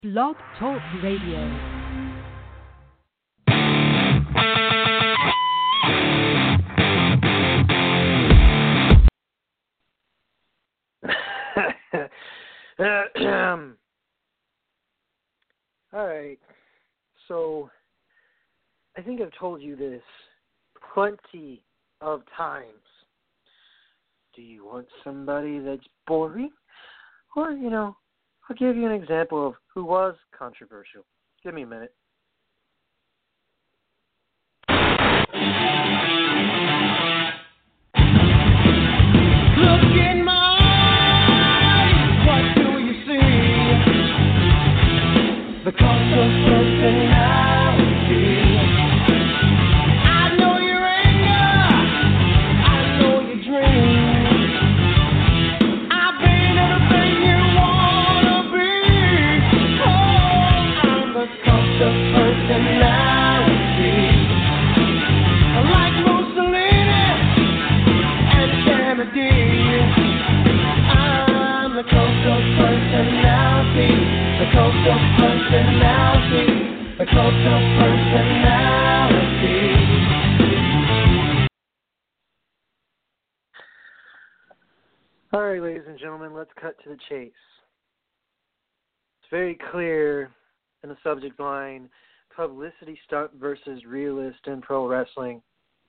Blog Talk Radio. All right, so I think I've told you this plenty of times. Do you want somebody that's boring? Or, I'll give you an example of who was controversial. Give me a minute. Look in my eyes, what do you see? The cost of personality. I know your anger, I know your dreams. I've been everything you wanna be. Oh, I'm the cost of personality. Like Mussolini and Kennedy, I'm the coast of personality, the coast of personality, the coast of personality. All right, ladies and gentlemen, let's cut to the chase. It's very clear in the subject line, publicity stunt versus realist in pro wrestling.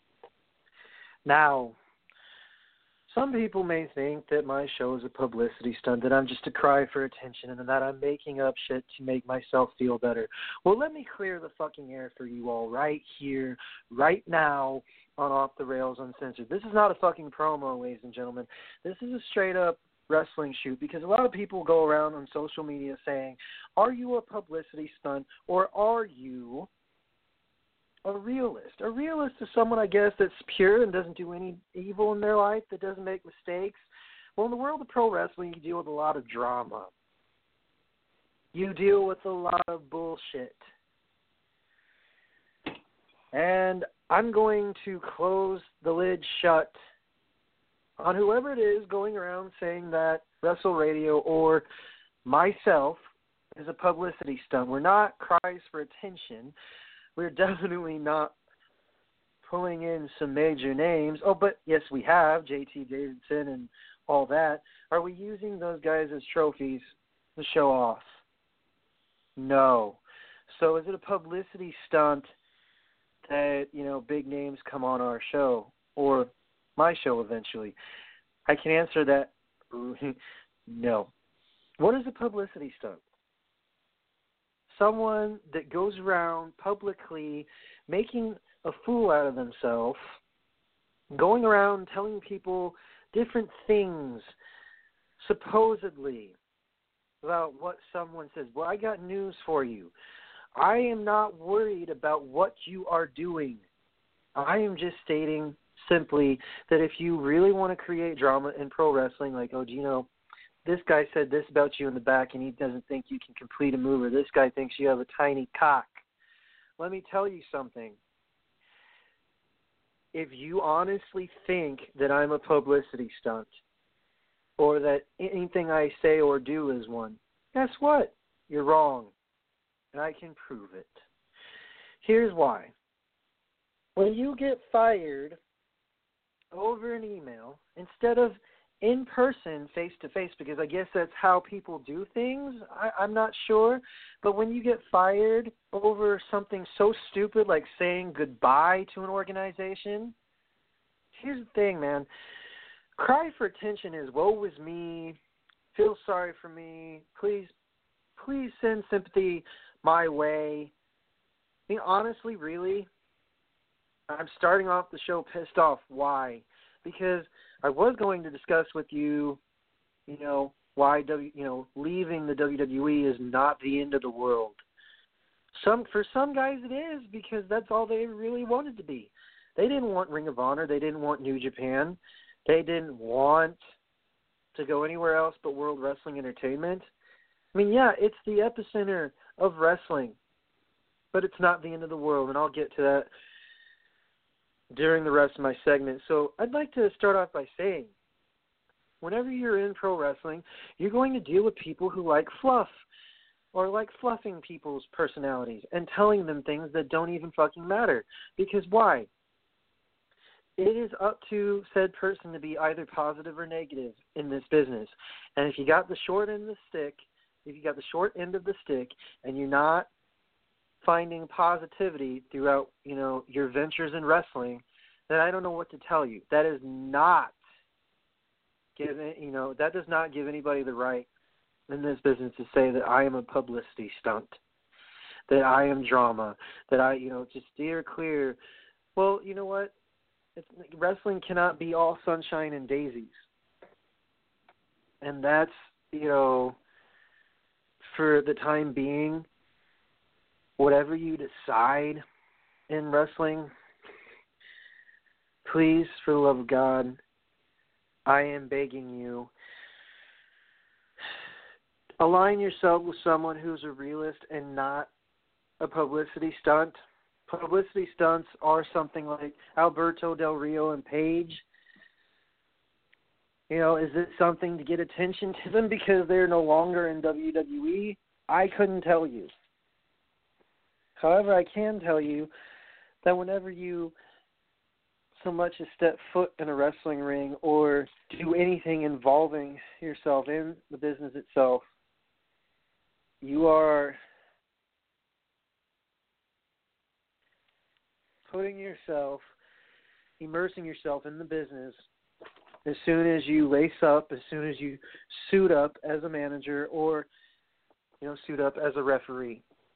Now, some people may think that my show is a publicity stunt, that I'm just a cry for attention, and that I'm making up shit to make myself feel better. Well, let me clear the fucking air for you all right here, right now, on Off the Rails Uncensored. This is not a fucking promo, ladies and gentlemen. This is a straight-up wrestling shoot, because a lot of people go around on social media saying, are you a publicity stunt, or are you a realist? A realist is someone, I guess, that's pure and doesn't do any evil in their life, that doesn't make mistakes. Well, in the world of pro wrestling, you deal with a lot of drama. You deal with a lot of bullshit. And I'm going to close the lid shut on whoever it is going around saying that Wrestle Radio or myself is a publicity stunt. We're not cries for attention. We're definitely not pulling in some major names. Oh, but yes, we have JT Davidson and all that. Are we using those guys as trophies to show off? No. So is it a publicity stunt that, big names come on our show or my show eventually? I can answer that no. What is a publicity stunt? Someone that goes around publicly making a fool out of themselves, going around telling people different things, supposedly, about what someone says. Well, I got news for you. I am not worried about what you are doing. I am just stating simply that if you really want to create drama in pro wrestling, like, oh, do you know, this guy said this about you in the back and he doesn't think you can complete a move, or this guy thinks you have a tiny cock. Let me tell you something. If you honestly think that I'm a publicity stunt or that anything I say or do is one, guess what? You're wrong. And I can prove it. Here's why. When you get fired over an email, instead of in person, face-to-face, because I guess that's how people do things. I'm not sure. But when you get fired over something so stupid like saying goodbye to an organization, here's the thing, man. Cry for attention is woe is me, feel sorry for me, please send sympathy my way. I mean, honestly, really, I'm starting off the show pissed off. Why? Because I was going to discuss with you, why leaving the WWE is not the end of the world. For some guys it is, because that's all they really wanted to be. They didn't want Ring of Honor. They didn't want New Japan. They didn't want to go anywhere else but World Wrestling Entertainment. I mean, yeah, it's the epicenter of wrestling, but it's not the end of the world, and I'll get to that during the rest of my segment. So I'd like to start off by saying, whenever you're in pro wrestling, you're going to deal with people who like fluff. or like fluffing people's personalities and telling them things that don't even fucking matter. Because why? It is up to said person to be either positive or negative in this business. And if you got the short end of the stick, and you're not finding positivity throughout, your ventures in wrestling, then I don't know what to tell you. That is not that does not give anybody the right in this business to say that I am a publicity stunt, that I am drama, that I, just steer clear. Well, you know what? Wrestling cannot be all sunshine and daisies. And that's, for the time being, whatever you decide in wrestling, please, for the love of God, I am begging you, align yourself with someone who's a realist and not a publicity stunt. Publicity stunts are something like Alberto Del Rio and Paige. Is it something to get attention to them because they're no longer in WWE? I couldn't tell you. However, I can tell you that whenever you so much as step foot in a wrestling ring or do anything involving yourself in the business itself, you are immersing yourself in the business as soon as you lace up, as soon as you suit up as a manager or, suit up as a referee.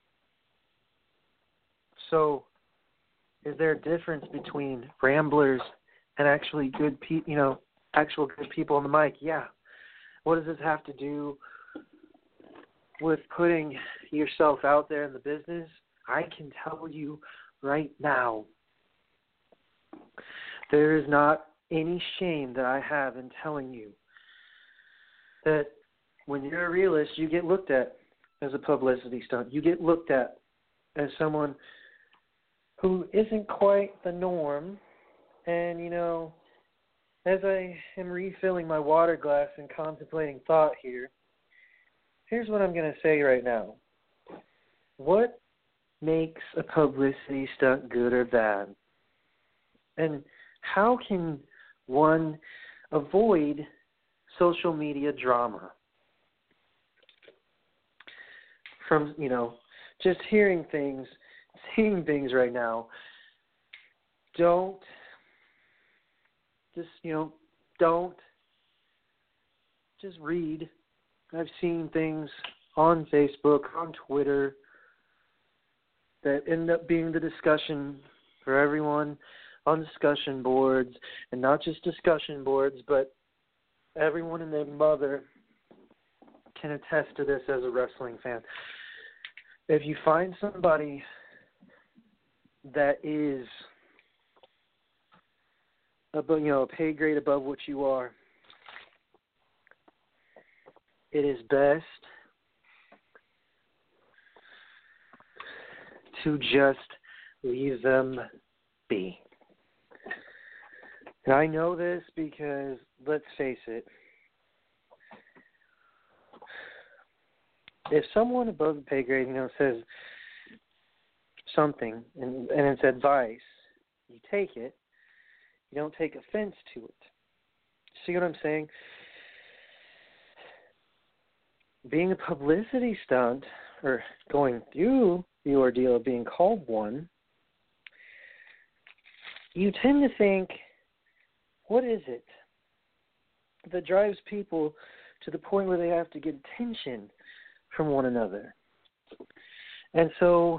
So, is there a difference between ramblers and actually good actual good people on the mic? Yeah. What does this have to do with putting yourself out there in the business? I can tell you right now, there is not any shame that I have in telling you that when you're a realist, you get looked at as a publicity stunt. You get looked at as someone who isn't quite the norm. And, as I am refilling my water glass and contemplating thought here, here's what I'm going to say right now. What makes a publicity stunt good or bad? And how can one avoid social media drama? From, just hearing things, seeing things right now, don't just read. I've seen things on Facebook, on Twitter, that end up being the discussion for everyone on discussion boards, and not just discussion boards, but everyone and their mother can attest to this as a wrestling fan. If you find somebody that is above, a pay grade above what you are, it is best to just leave them be. And I know this because, let's face it, if someone above the pay grade, says something and it's advice, you take it. You don't take offense to it. See what I'm saying? Being a publicity stunt or going through the ordeal of being called one, you tend to think, what is it that drives people to the point where they have to get attention from one another? And so,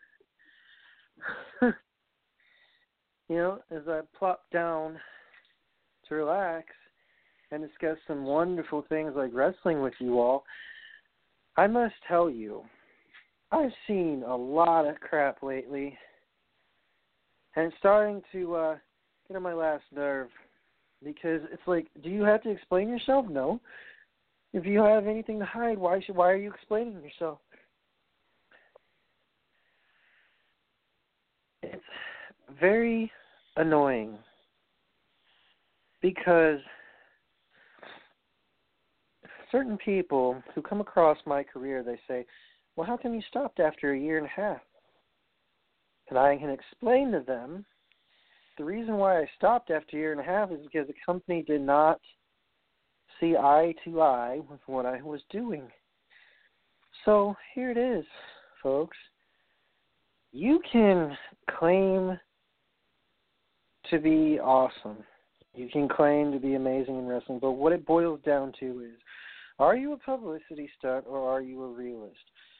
as I plop down to relax and discuss some wonderful things like wrestling with you all, I must tell you, I've seen a lot of crap lately, and it's starting to get on my last nerve, because it's like, do you have to explain yourself? No. If you have anything to hide, why are you explaining yourself? It's very annoying, because certain people who come across my career, they say, well, how come you stopped after a year and a half? And I can explain to them the reason why I stopped after a year and a half is because the company did not see eye to eye with what I was doing. So here it is, folks. You can claim to be awesome. You can claim to be amazing in wrestling, but what it boils down to is, are you a publicity stunt or are you a realist?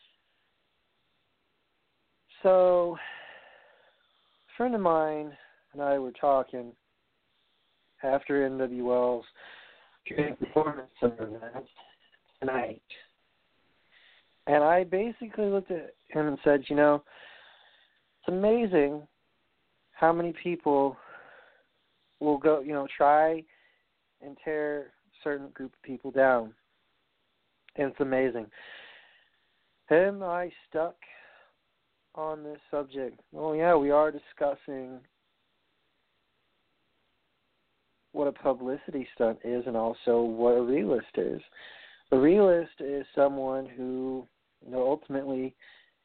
So, a friend of mine and I were talking after NWL's Great Performance Center event tonight. And I basically looked at him and said, you know, it's amazing how many people will go, you know, try and tear a certain group of people down. And it's amazing. Am I stuck on this subject? Well, yeah, we are discussing what a publicity stunt is and also what a realist is. A realist is someone who, you know, ultimately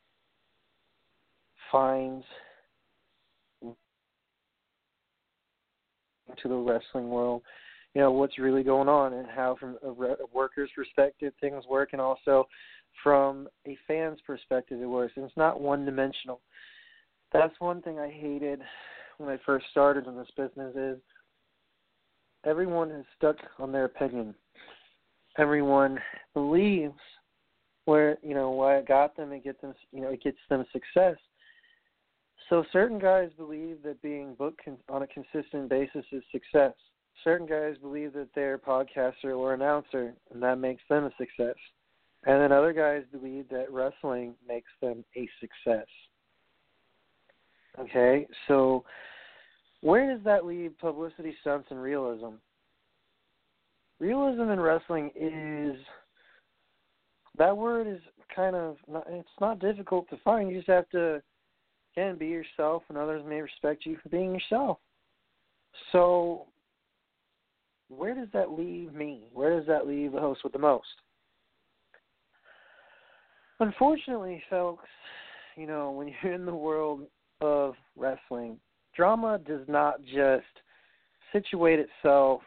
finds to the wrestling world, you know, what's really going on and how from a worker's perspective things work, and also from a fan's perspective it works. And it's not one-dimensional. That's one thing I hated when I first started in this business is everyone is stuck on their opinion. Everyone believes where, you know, why it got them, it gets them, you know, it gets them success. So certain guys believe that being booked on a consistent basis is success. Certain guys believe that they're a podcaster or announcer, and that makes them a success. And then other guys believe that wrestling makes them a success. Okay, so where does that leave publicity stunts and realism? Realism in wrestling is, that word is kind of, it's not difficult to find. You just have to, again, be yourself, and others may respect you for being yourself. So where does that leave me? Where does that leave the host with the most? Unfortunately, folks, you know, when you're in the world of wrestling, drama does not just situate itself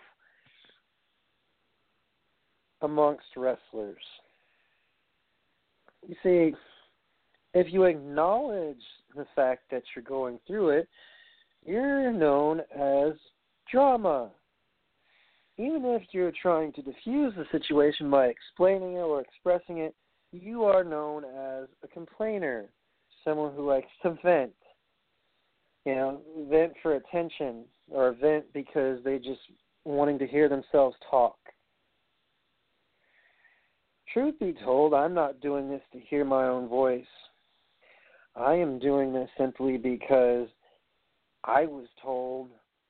amongst wrestlers. You see, if you acknowledge the fact that you're going through it, you're known as drama. Even if you're trying to diffuse the situation by explaining it or expressing it, you are known as a complainer, someone who likes to vent. You know, vent for attention or vent because they just wanting to hear themselves talk. Truth be told, I'm not doing this to hear my own voice. I am doing this simply because I was told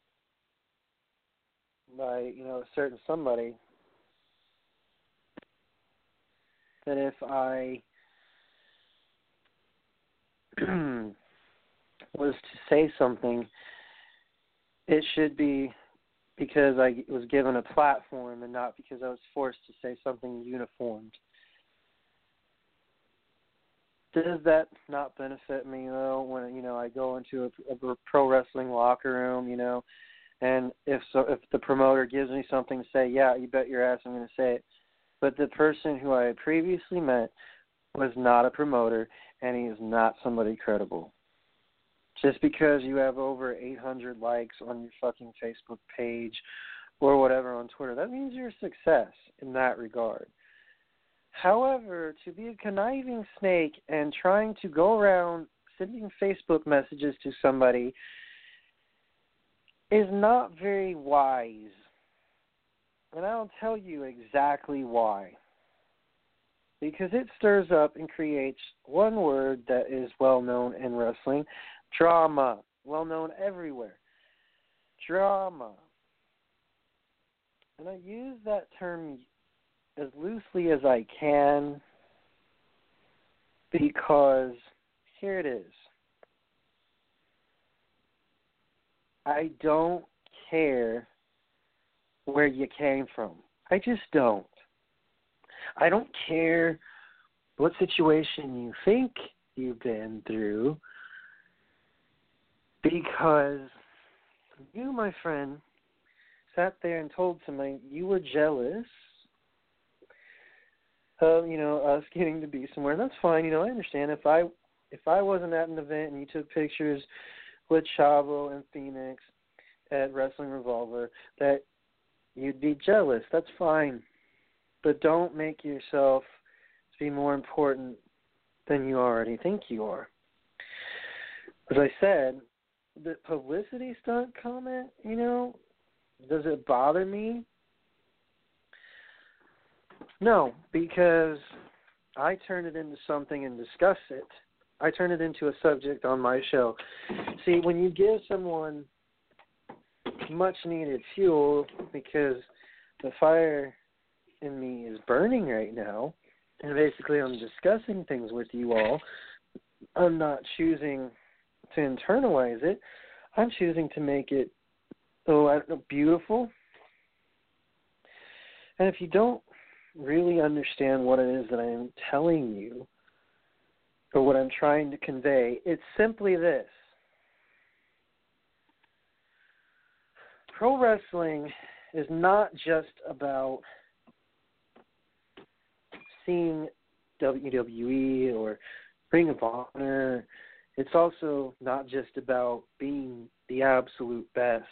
by, you know, a certain somebody that if I was to say something, it should be because I was given a platform and not because I was forced to say something uniformed. Does that not benefit me, though, when, you know, I go into a pro wrestling locker room, you know, and if the promoter gives me something to say, yeah, you bet your ass I'm going to say it. But the person who I had previously met was not a promoter, and he is not somebody credible. Just because you have over 800 likes on your fucking Facebook page or whatever on Twitter, that means you're a success in that regard. However, to be a conniving snake and trying to go around sending Facebook messages to somebody is not very wise. And I'll tell you exactly why. Because it stirs up and creates one word that is well known in wrestling, drama. Well known everywhere. Drama. And I use that term as loosely as I can because here it is. I don't care where you came from. I just don't. I don't care what situation you think you've been through, because you, my friend, sat there and told somebody you were jealous of, us getting to be somewhere. And that's fine. I understand if I wasn't at an event and you took pictures with Chavo and Phoenix at Wrestling Revolver, that you'd be jealous. That's fine. But don't make yourself be more important than you already think you are. As I said, the publicity stunt comment, does it bother me? No, because I turn it into something and discuss it. I turn it into a subject on my show. See, when you give someone much needed fuel, because the fire in me is burning right now, and basically I'm discussing things with you all, I'm not choosing to internalize it. I'm choosing to make it, beautiful. And if you don't really understand what it is that I am telling you, or what I'm trying to convey, it's simply this. Pro wrestling is not just about seeing WWE or Ring of Honor. It's also not just about being the absolute best.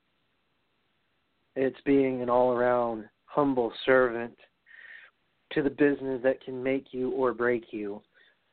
It's being an all-around humble servant to the business that can make you or break you.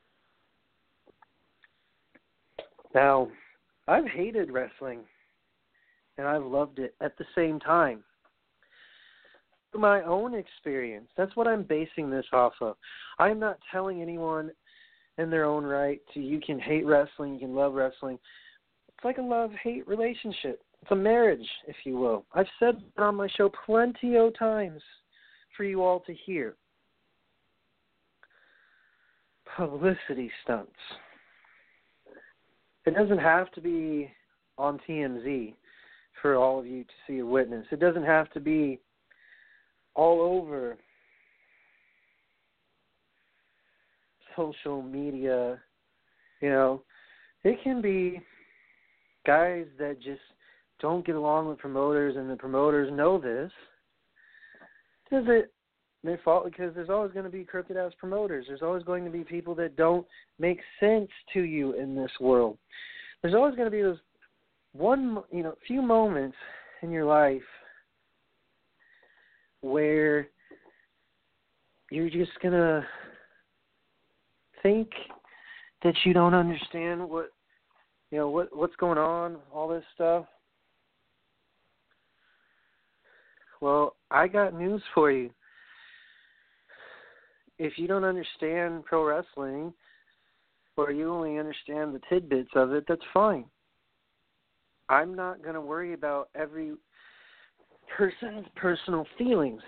Now, I've hated wrestling, and I've loved it at the same time. Through my own experience, that's what I'm basing this off of. I'm not telling anyone in their own right you can hate wrestling, you can love wrestling. It's like a love-hate relationship. It's a marriage, if you will. I've said it on my show plenty of times for you all to hear. Publicity stunts. It doesn't have to be on TMZ for all of you to see or witness. It doesn't have to be all over social media. It can be guys that just don't get along with promoters, and the promoters know this. Is it their fault? Because there's always going to be crooked-ass promoters. There's always going to be people that don't make sense to you in this world. There's always going to be those few moments in your life where you're just going to think that you don't understand what's going on, all this stuff. Well, I got news for you. If you don't understand pro wrestling, or you only understand the tidbits of it, that's fine. I'm not going to worry about every person's personal feelings.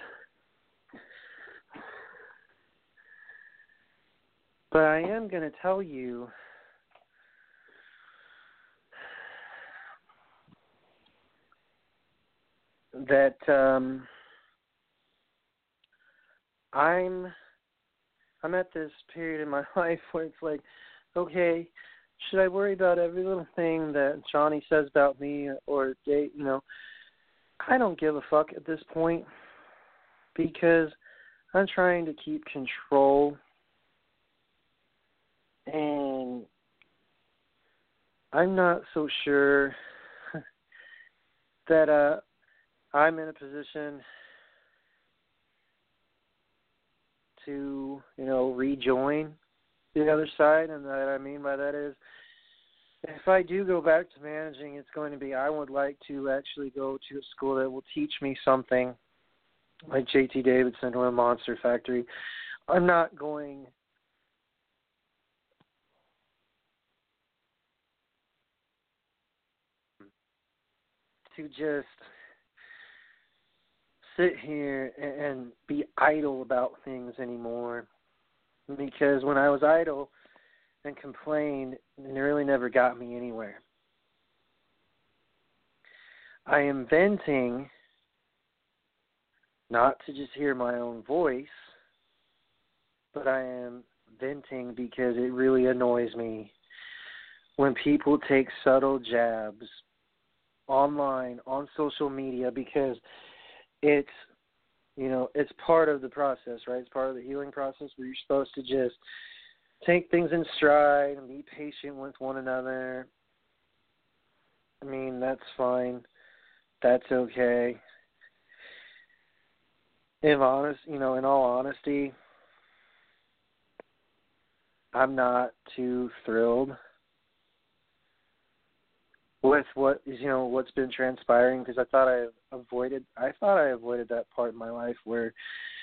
But I am going to tell you that I'm at this period in my life where it's like, okay, should I worry about every little thing that Johnny says about me or Dave? I don't give a fuck at this point, because I'm trying to keep control, and I'm not so sure that I'm in a position to, rejoin the other side. And what I mean by that is, if I do go back to managing, it's going to be, I would like to actually go to a school that will teach me something, like JT Davidson or a Monster Factory. I'm not going to just sit here and be idle about things anymore, because when I was idle and complained, it really never got me anywhere. I am venting not to just hear my own voice, but I am venting because it really annoys me when people take subtle jabs online, on social media, because it's, it's part of the process, right? It's part of the healing process where you're supposed to just take things in stride and be patient with one another. I mean, that's fine. That's okay. In all honesty, I'm not too thrilled with what's been transpiring, because I thought I avoided that part in my life where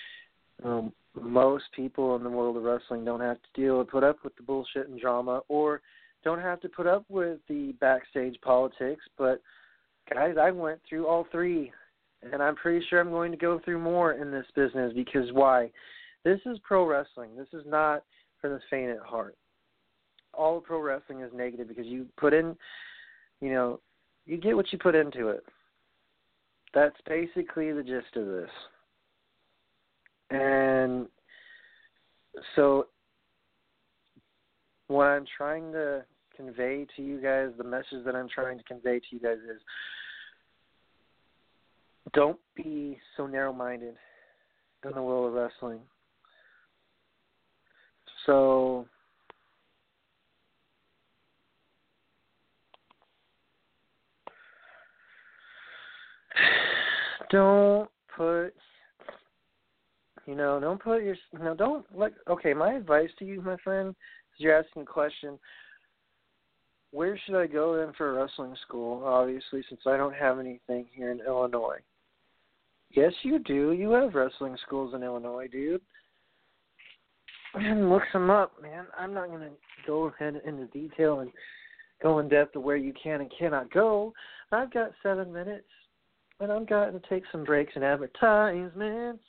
most people in the world of wrestling don't have to put up with the bullshit and drama, or don't have to put up with the backstage politics. But guys, I went through all three, and I'm pretty sure I'm going to go through more in this business, because why? This is pro wrestling. This is not for the faint at heart. All pro wrestling is negative because you put in, you get what you put into it. That's basically the gist of this. And so what I'm trying to convey to you guys, the message that I'm trying to convey to you guys is, don't be so narrow-minded in the world of wrestling. So my advice to you, my friend, is you're asking a question, where should I go then for a wrestling school, obviously, since I don't have anything here in Illinois. Yes, you do. You have wrestling schools in Illinois, dude. And look them up, man. I'm not going to go ahead into detail and go in depth to where you can and cannot go. I've got 7 minutes, and I'm going to take some breaks and advertisements.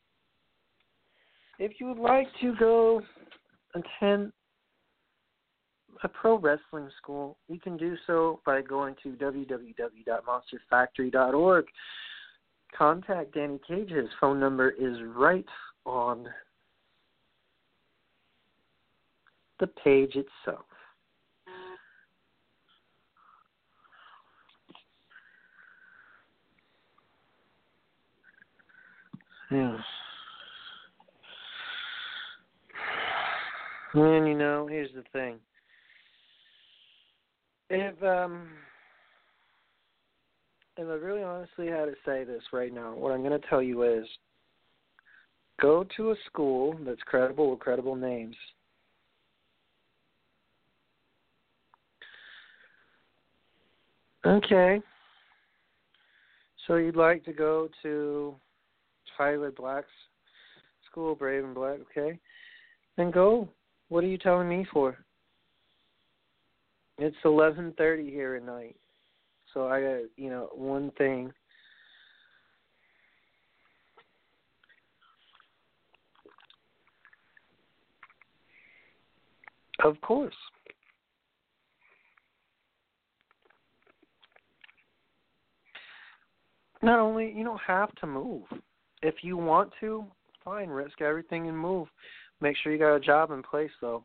If you would like to go attend a pro wrestling school, you can do so by going to www.monsterfactory.org. Contact Danny Cage. His phone number is right on the page itself. Yeah. And here's the thing. If I really honestly had to say this right now, what I'm going to tell you is, go to a school that's credible with credible names. Okay. So you'd like to go to Tyler Black's school, Brave and Black, okay? Then go. What are you telling me for? It's 11:30 here at night. So I got, one thing. Of course. Not only, you don't have to move. If you want to, fine, risk everything and move. Make sure you got a job in place, though.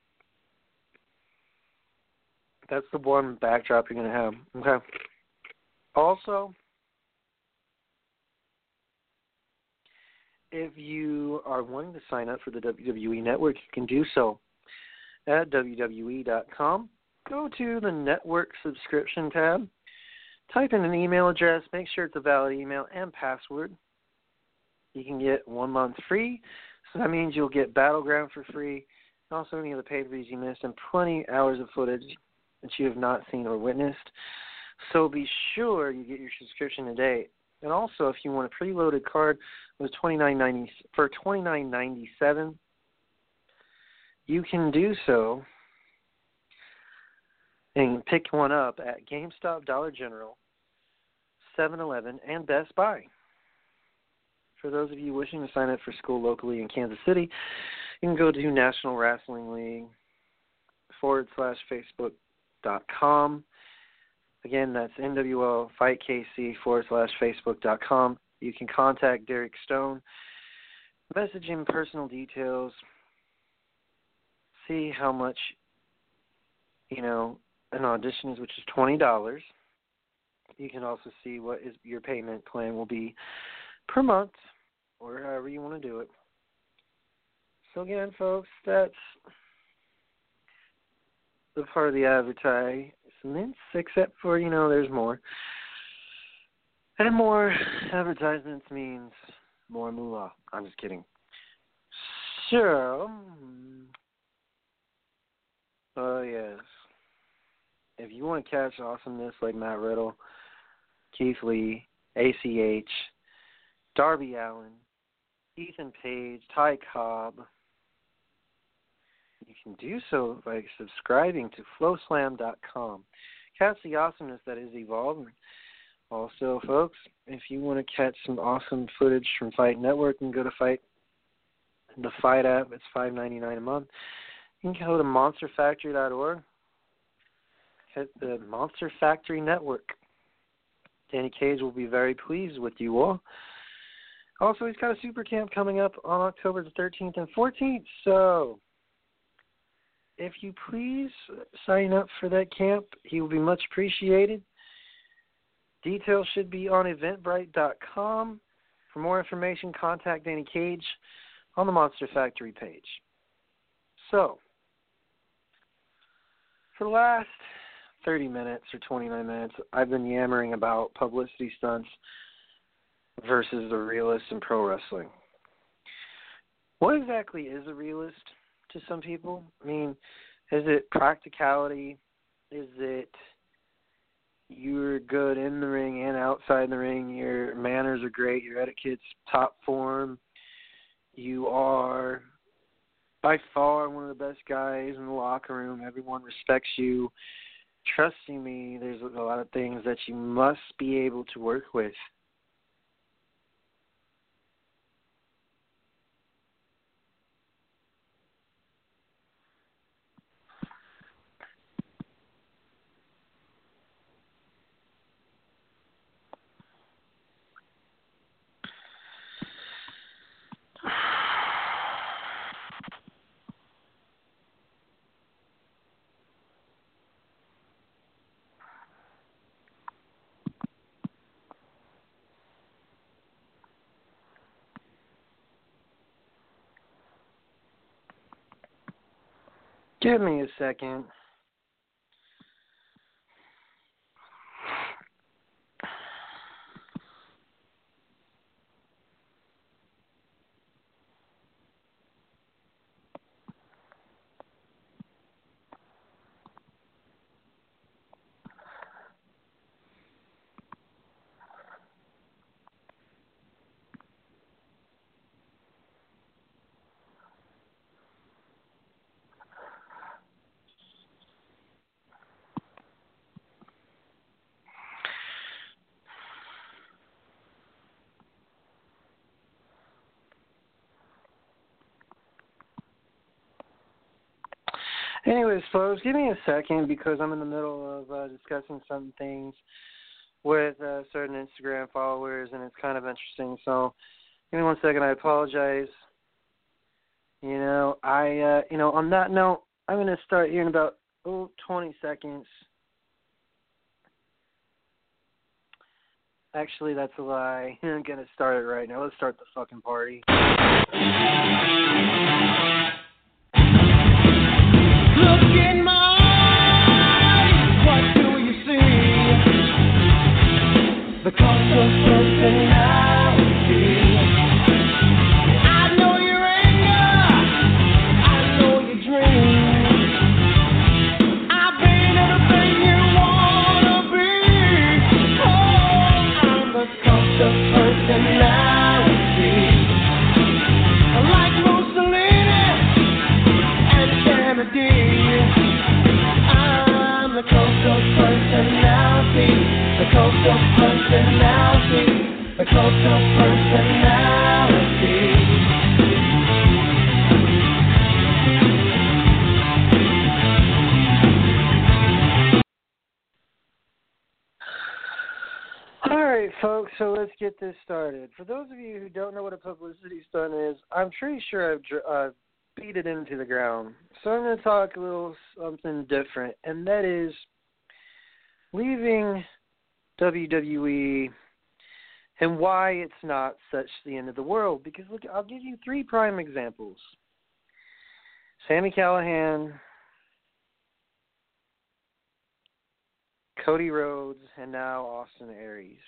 That's the one backdrop you're going to have. Okay. Also, if you are wanting to sign up for the WWE Network, you can do so at WWE.com. Go to the Network Subscription tab. Type in an email address. Make sure it's a valid email and password. You can get 1 month free. So that means you'll get Battleground for free. And also any of the pay-per-views you missed and plenty hours of footage that you have not seen or witnessed. So be sure you get your subscription today. And also, if you want a preloaded card with $29.97, you can do so and pick one up at GameStop, Dollar General, 7-Eleven, and Best Buy. For those of you wishing to sign up for school locally in Kansas City, you can go to National Wrestling League /Facebook.com. Again, that's NWLFightKC /Facebook.com. You can contact Derek Stone, message him personal details, see how much, an audition is, which is $20. You can also see what your payment plan will be per month, or however you want to do it. So again, folks, that's the part of the advertisements, except for, there's more. And more advertisements means more moolah. I'm just kidding. So, yes. If you want to catch awesomeness like Matt Riddle, Keith Lee, ACH, Darby Allin, Ethan Page, Ty Cobb, you can do so by subscribing to FlowSlam.com. Catch the awesomeness that is evolving. Also, folks, if you want to catch some awesome footage from Fight Network, you can go to the Fight app. It's $5.99 a month. You can go to monsterfactory.org. Hit the Monster Factory Network. Danny Cage will be very pleased with you all. Also, he's got a super camp coming up on October the 13th and 14th. So, if you please sign up for that camp, he will be much appreciated. Details should be on eventbrite.com. For more information, contact Danny Cage on the Monster Factory page. So, for the last 30 minutes or 29 minutes, I've been yammering about publicity stunts versus the realist in pro wrestling. What exactly is a realist to some people? I mean, is it practicality? Is it you're good in the ring and outside the ring, your manners are great, your etiquette's top form, you are by far one of the best guys in the locker room, everyone respects you. Trusting me, there's a lot of things that you must be able to work with. Give me a second. Anyways, folks, give me a second because I'm in the middle of discussing some things with certain Instagram followers, and it's kind of interesting. So give me 1 second. I apologize. On that note, I'm going to start here in about 20 seconds. Actually, that's a lie. I'm going to start it right now. Let's start the fucking party. Look in my eyes, what do you see? The cost of personality. I know your anger, I know your dreams. I've been everything you wanna be. Oh, I'm the cost of personality. Like Mussolini and Kennedy. I'm the coast of personality, the coast of personality, the coast of personality. All right, folks, so let's get this started. For those of you who don't know what a publicity stunt is, I'm pretty sure I've beat it into the ground. So I'm going to talk a little something different, and that is leaving WWE and why it's not such the end of the world. Because, look, I'll give you 3 prime examples. Sami Callihan, Cody Rhodes, and now Austin Aries.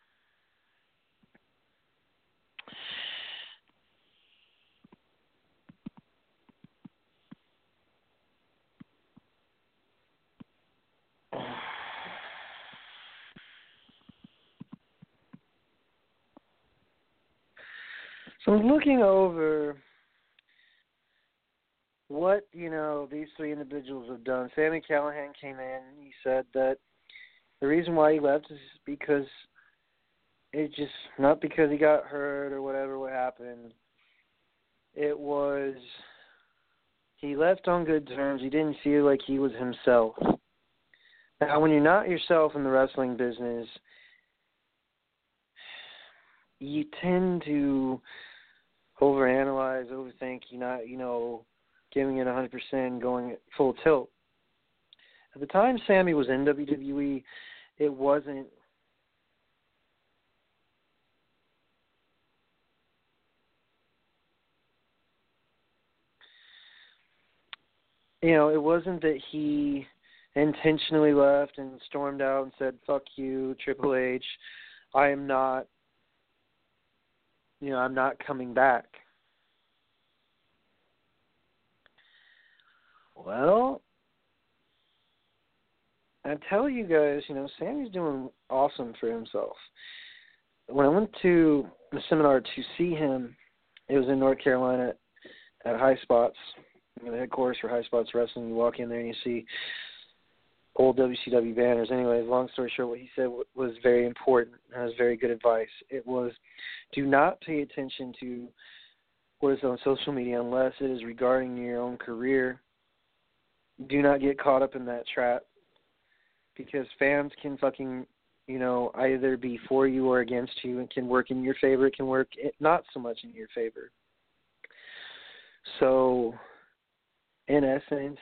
So I'm looking over what, these 3 individuals have done. Sami Callihan came in and he said that the reason why he left is because not because he got hurt or whatever, what happened. It was he left on good terms. He didn't feel like he was himself. Now, when you're not yourself in the wrestling business, you tend to overanalyze, overthink. You're not, giving it 100%, going at full tilt. At the time Sami was in WWE, it wasn't. It wasn't that he intentionally left and stormed out and said, "Fuck you, Triple H. I am not, I'm not coming back." Well, I tell you guys, Sami's doing awesome for himself. When I went to the seminar to see him, it was in North Carolina at High Spots, the headquarters for High Spots Wrestling. You walk in there and you see old WCW banners. Anyways, long story short, what he said was very important. That was very good advice. It was, do not pay attention to what is on social media unless it is regarding your own career. Do not get caught up in that trap, because fans can fucking, either be for you or against you. It can work in your favor. It can work not so much in your favor. So, in essence,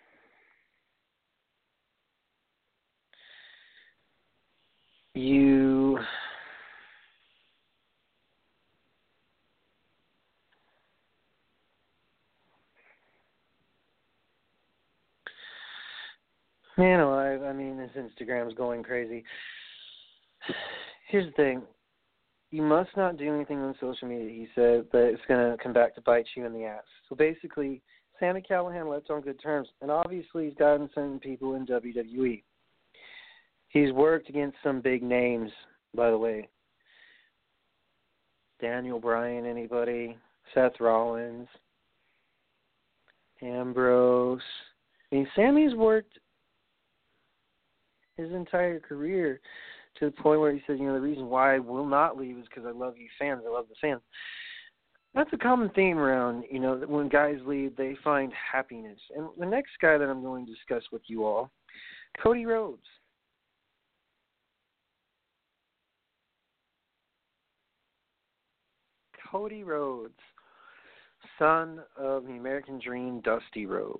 man alive, this Instagram's going crazy. Here's the thing. You must not do anything on social media, he said, that it's going to come back to bite you in the ass. So basically, Sami Callihan left on good terms, and obviously he's gotten some people in WWE. He's worked against some big names, by the way. Daniel Bryan, anybody? Seth Rollins, Ambrose. Sami's worked his entire career to the point where he says, the reason why I will not leave is because I love you fans. I love the fans. That's a common theme around, that when guys leave, they find happiness. And the next guy that I'm going to discuss with you all, Cody Rhodes. Cody Rhodes, son of the American Dream, Dusty Rhodes.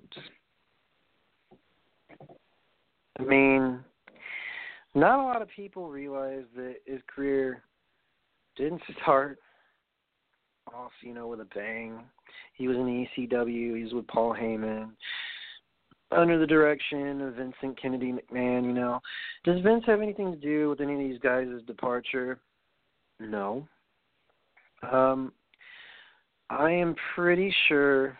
Not a lot of people realize that his career didn't start off, with a bang. He was in ECW. He was with Paul Heyman under the direction of Vincent Kennedy McMahon, Does Vince have anything to do with any of these guys' departure? No. I am pretty sure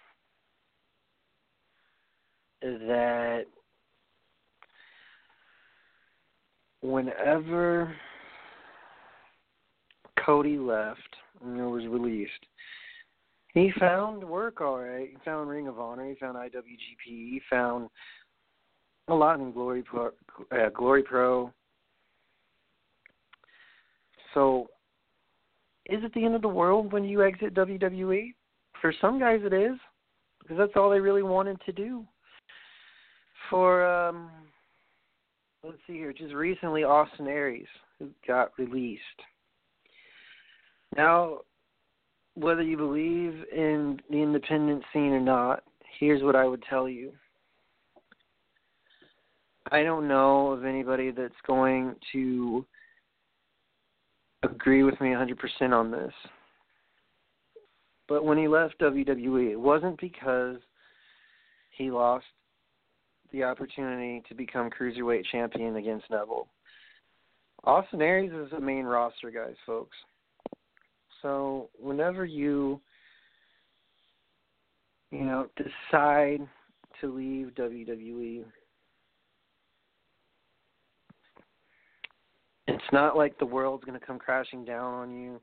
that whenever Cody left and was released, he found work all right. He found Ring of Honor. He found IWGP. He found a lot in Glory Pro. So, is it the end of the world when you exit WWE? For some guys it is, because that's all they really wanted to do. For, let's see here, just recently Austin Aries, who got released. Now, whether you believe in the independent scene or not, here's what I would tell you. I don't know of anybody that's going to agree with me 100% on this. But when he left WWE, it wasn't because he lost the opportunity to become Cruiserweight champion against Neville. Austin Aries is the main roster, guys, folks. So whenever you decide to leave WWE, it's not like the world's going to come crashing down on you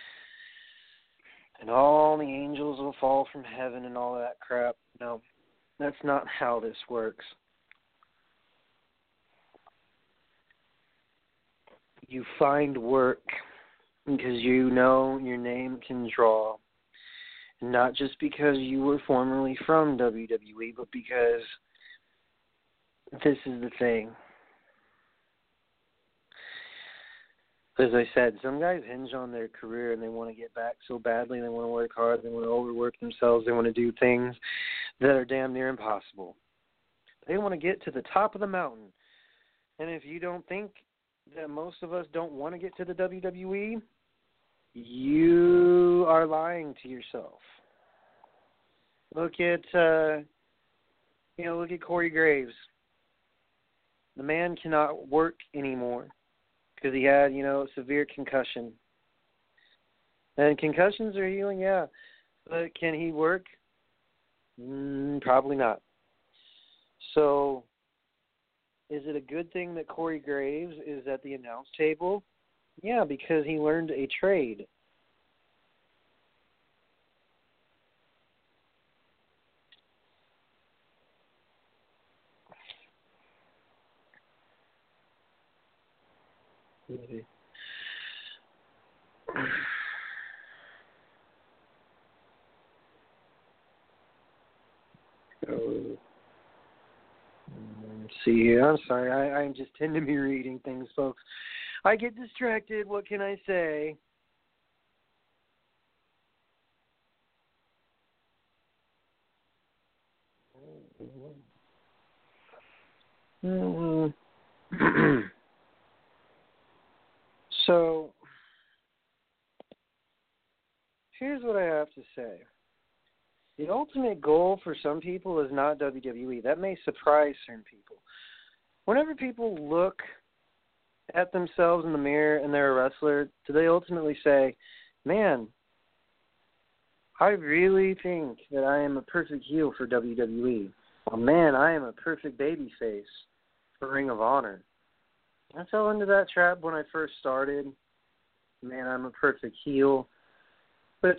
and all the angels will fall from heaven and all that crap. No, that's not how this works. You find work because you know your name can draw. Not just because you were formerly from WWE, but because this is the thing. As I said, some guys hinge on their career and they want to get back so badly. They want to work hard. They want to overwork themselves. They want to do things that are damn near impossible. They want to get to the top of the mountain. And if you don't think that most of us don't want to get to the WWE, you are lying to yourself. Look at Corey Graves. The man cannot work anymore because he had, a severe concussion. And concussions are healing, yeah. But can he work? Probably not. So, is it a good thing that Corey Graves is at the announce table? Yeah, because he learned a trade. See here, I'm sorry. I just tend to be reading things, folks. I get distracted. What can I say? So, here's what I have to say. The ultimate goal for some people is not WWE. That may surprise certain people. Whenever people look at themselves in the mirror and they're a wrestler, do they ultimately say, man, I really think that I am a perfect heel for WWE. Or, man, I am a perfect babyface for Ring of Honor. I fell into that trap when I first started. Man, I'm a perfect heel. But,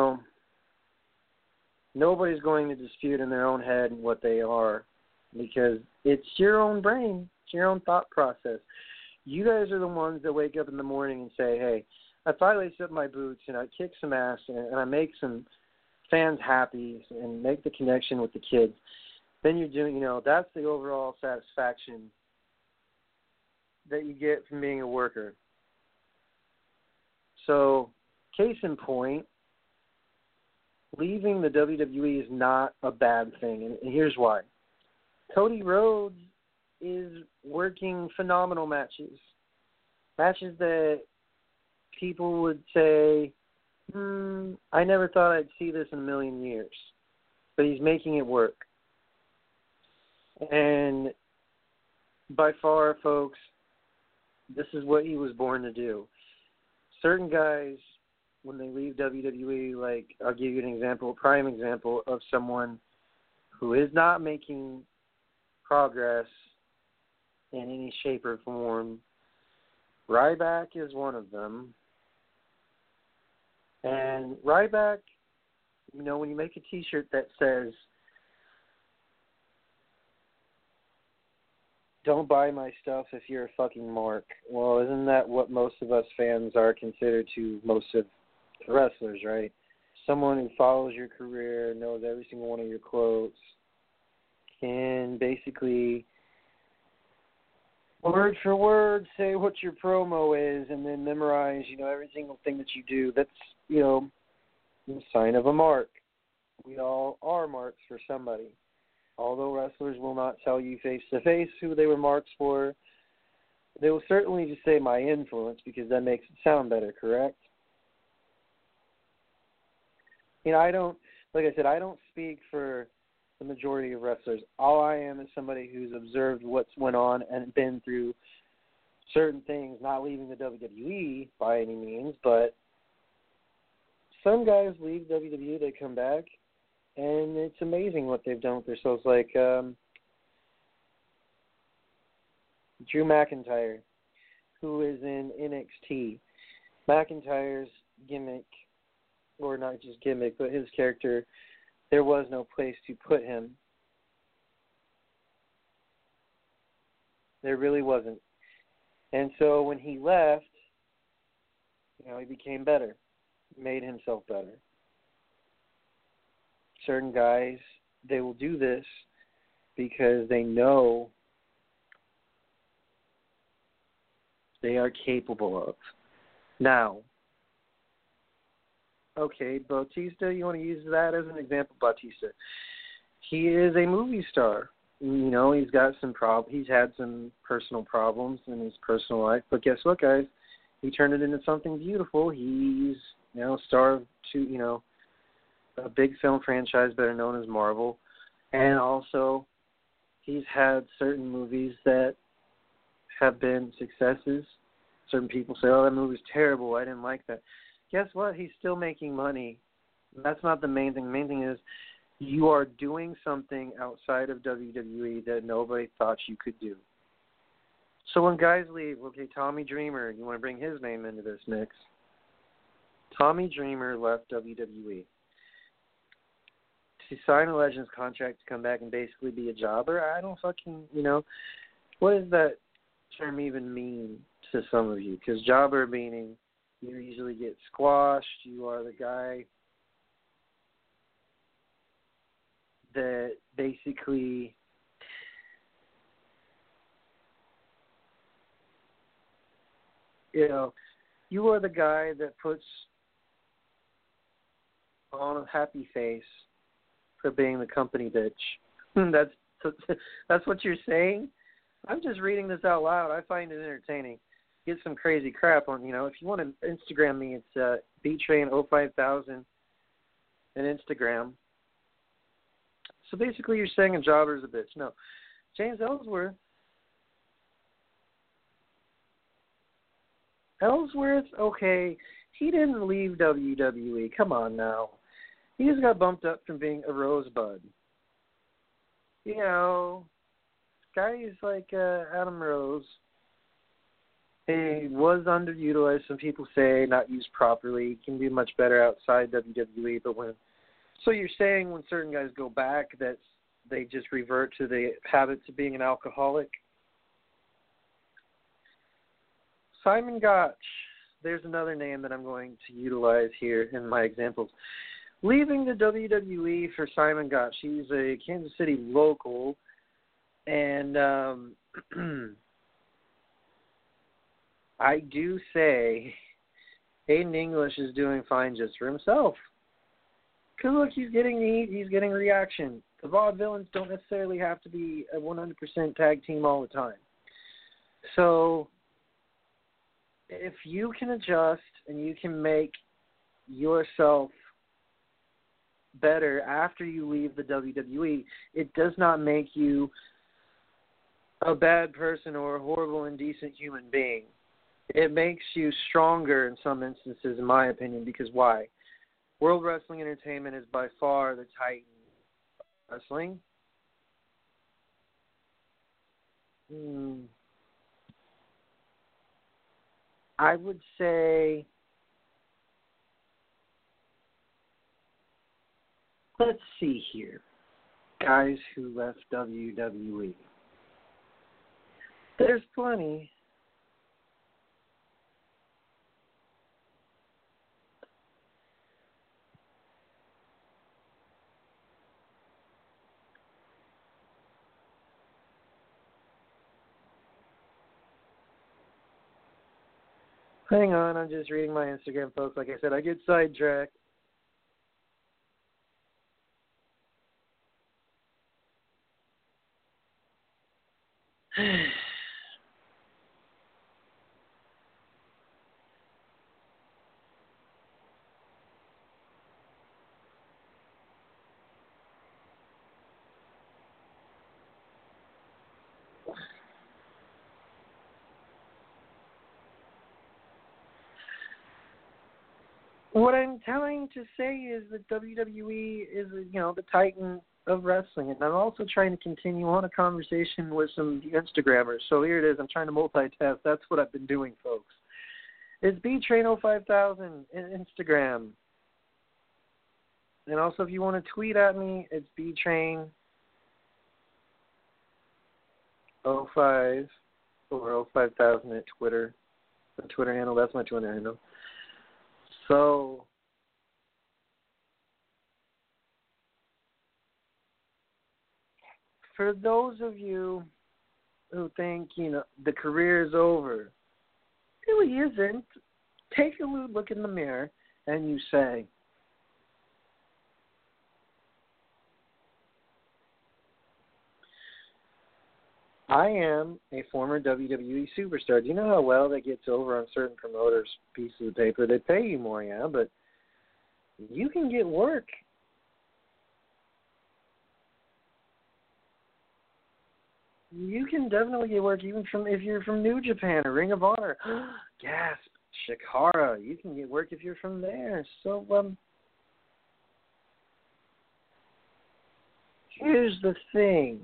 nobody's going to dispute in their own head what they are because it's your own brain. It's your own thought process. You guys are the ones that wake up in the morning and say, hey, if I lace up my boots and I kick some ass and I make some fans happy and make the connection with the kids, then you're doing, that's the overall satisfaction that you get from being a worker. So, case in point, leaving the WWE is not a bad thing, and here's why. Cody Rhodes is working phenomenal matches that people would say, I never thought I'd see this in a million years, but he's making it work. And by far, folks, this is what he was born to do. Certain guys, when they leave WWE, like, I'll give you an example, a prime example of someone who is not making progress in any shape or form. Ryback is one of them. And Ryback, when you make a t-shirt that says, don't buy my stuff if you're a fucking mark. Well, isn't that what most of us fans are considered to most of the wrestlers, right? Someone who follows your career, knows every single one of your quotes, can basically word for word say what your promo is and then memorize, every single thing that you do. That's, the sign of a mark. We all are marks for somebody. Although wrestlers will not tell you face-to-face who they were marks for, they will certainly just say my influence because that makes it sound better, correct? You know, I don't speak for the majority of wrestlers. All I am is somebody who's observed what's went on and been through certain things, not leaving the WWE by any means, but some guys leave WWE, they come back, and it's amazing what they've done with themselves. Like Drew McIntyre, who is in NXT. McIntyre's gimmick, or not just gimmick, but his character, there was no place to put him. There really wasn't. And so when he left, you know, he became better, made himself better. Certain guys, they will do this because they know they are capable of. Now, okay, Bautista, you want to use that as an example? Bautista, he is a movie star. You know, he's got some he's had some personal problems in his personal life, but guess what, guys? He turned it into something beautiful. He's, you know, star of a big film franchise better known as Marvel, and also he's had certain movies that have been successes. Certain people say, oh, that movie's terrible, I didn't like that. Guess what? He's still making money. That's not the main thing. The main thing is you are doing something outside of WWE that nobody thought you could do. So when guys leave, okay, Tommy Dreamer, you want to bring his name into this mix. Tommy Dreamer left WWE. To sign a Legends contract to come back and basically be a jobber, I don't fucking, you know, what does that term even mean to some of you? Because jobber meaning you usually get squashed, you are the guy that basically you are the guy that puts on a happy face for being the company bitch. That's what you're saying? I'm just reading this out loud. I find it entertaining. Get some crazy crap on, if you want to Instagram me, it's btrain05000 on Instagram. So basically you're saying a jobber is a bitch. No. James Ellsworth, okay, he didn't leave WWE. Come on now. He just got bumped up from being a rosebud. Guys like Adam Rose, he was underutilized. Some people say not used properly. He can do much better outside WWE. So you're saying when certain guys go back that they just revert to the habits of being an alcoholic? Simon Gotch, there's another name that I'm going to utilize here in my examples. Leaving the WWE for Simon Gotch. He's a Kansas City local, and I do say Aiden English is doing fine just for himself. Because look, he's getting reaction. The vaudevillains don't necessarily have to be a 100% tag team all the time. So if you can adjust and you can make yourself better after you leave the WWE, it does not make you a bad person or a horrible, indecent human being. It makes you stronger in some instances, in my opinion, because why? World Wrestling Entertainment is by far the titan of wrestling. I would say, let's see here. Guys who left WWE. There's plenty. Hang on, I'm just reading my Instagram post. Like I said, I get sidetracked. What I'm trying to say is that WWE is, the titan of wrestling, and I'm also trying to continue on a conversation with some Instagrammers. So here it is. I'm trying to multitask. That's what I've been doing, folks. It's BTrain05000 in Instagram. And also, if you want to tweet at me, it's BTrain05 or 05000 at Twitter. The Twitter handle, that's my Twitter handle. So, for those of you who think, the career is over, it really isn't. Take a look in the mirror and you say, I am a former WWE superstar. Do you know how well that gets over on certain promoters' pieces of paper? They pay you more, yeah, but you can get work. You can definitely get work even if you're from New Japan or Ring of Honor. Gasp, Shikara. You can get work if you're from there. So, here's the thing.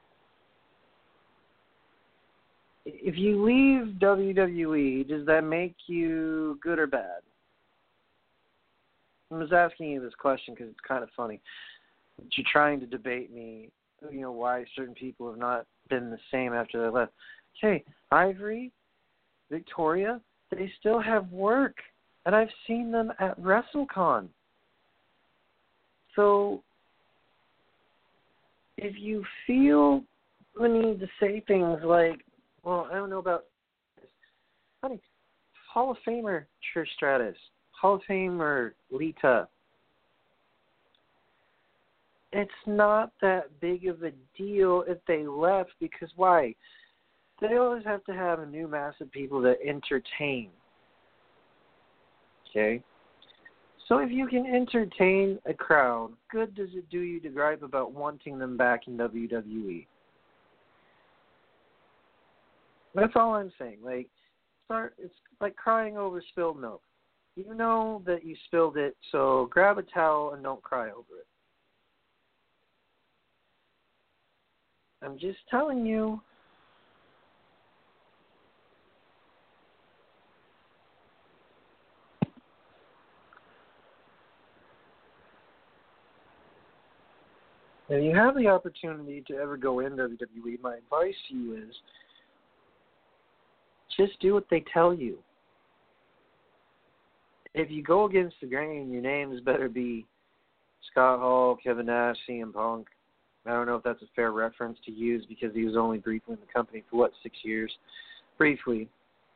If you leave WWE, does that make you good or bad? I was asking you this question because it's kind of funny. You're trying to debate me, why certain people have not been the same after they left. Okay, Ivory, Victoria, they still have work, and I've seen them at WrestleCon. So, if you feel the need to say things like, well, I don't know about this. Honey, Hall of Famer Trish Stratus, Hall of Famer Lita. It's not that big of a deal if they left because why? They always have to have a new mass of people to entertain. Okay? So if you can entertain a crowd, good does it do you to gripe about wanting them back in WWE? That's all I'm saying. It's like crying over spilled milk. You know that you spilled it, so grab a towel and don't cry over it. I'm just telling you. If you have the opportunity to ever go in WWE, my advice to you is just do what they tell you. If you go against the grain, your names better be Scott Hall, Kevin Nash, CM Punk. I don't know if that's a fair reference to use because he was only briefly in the company for, 6 years? Briefly.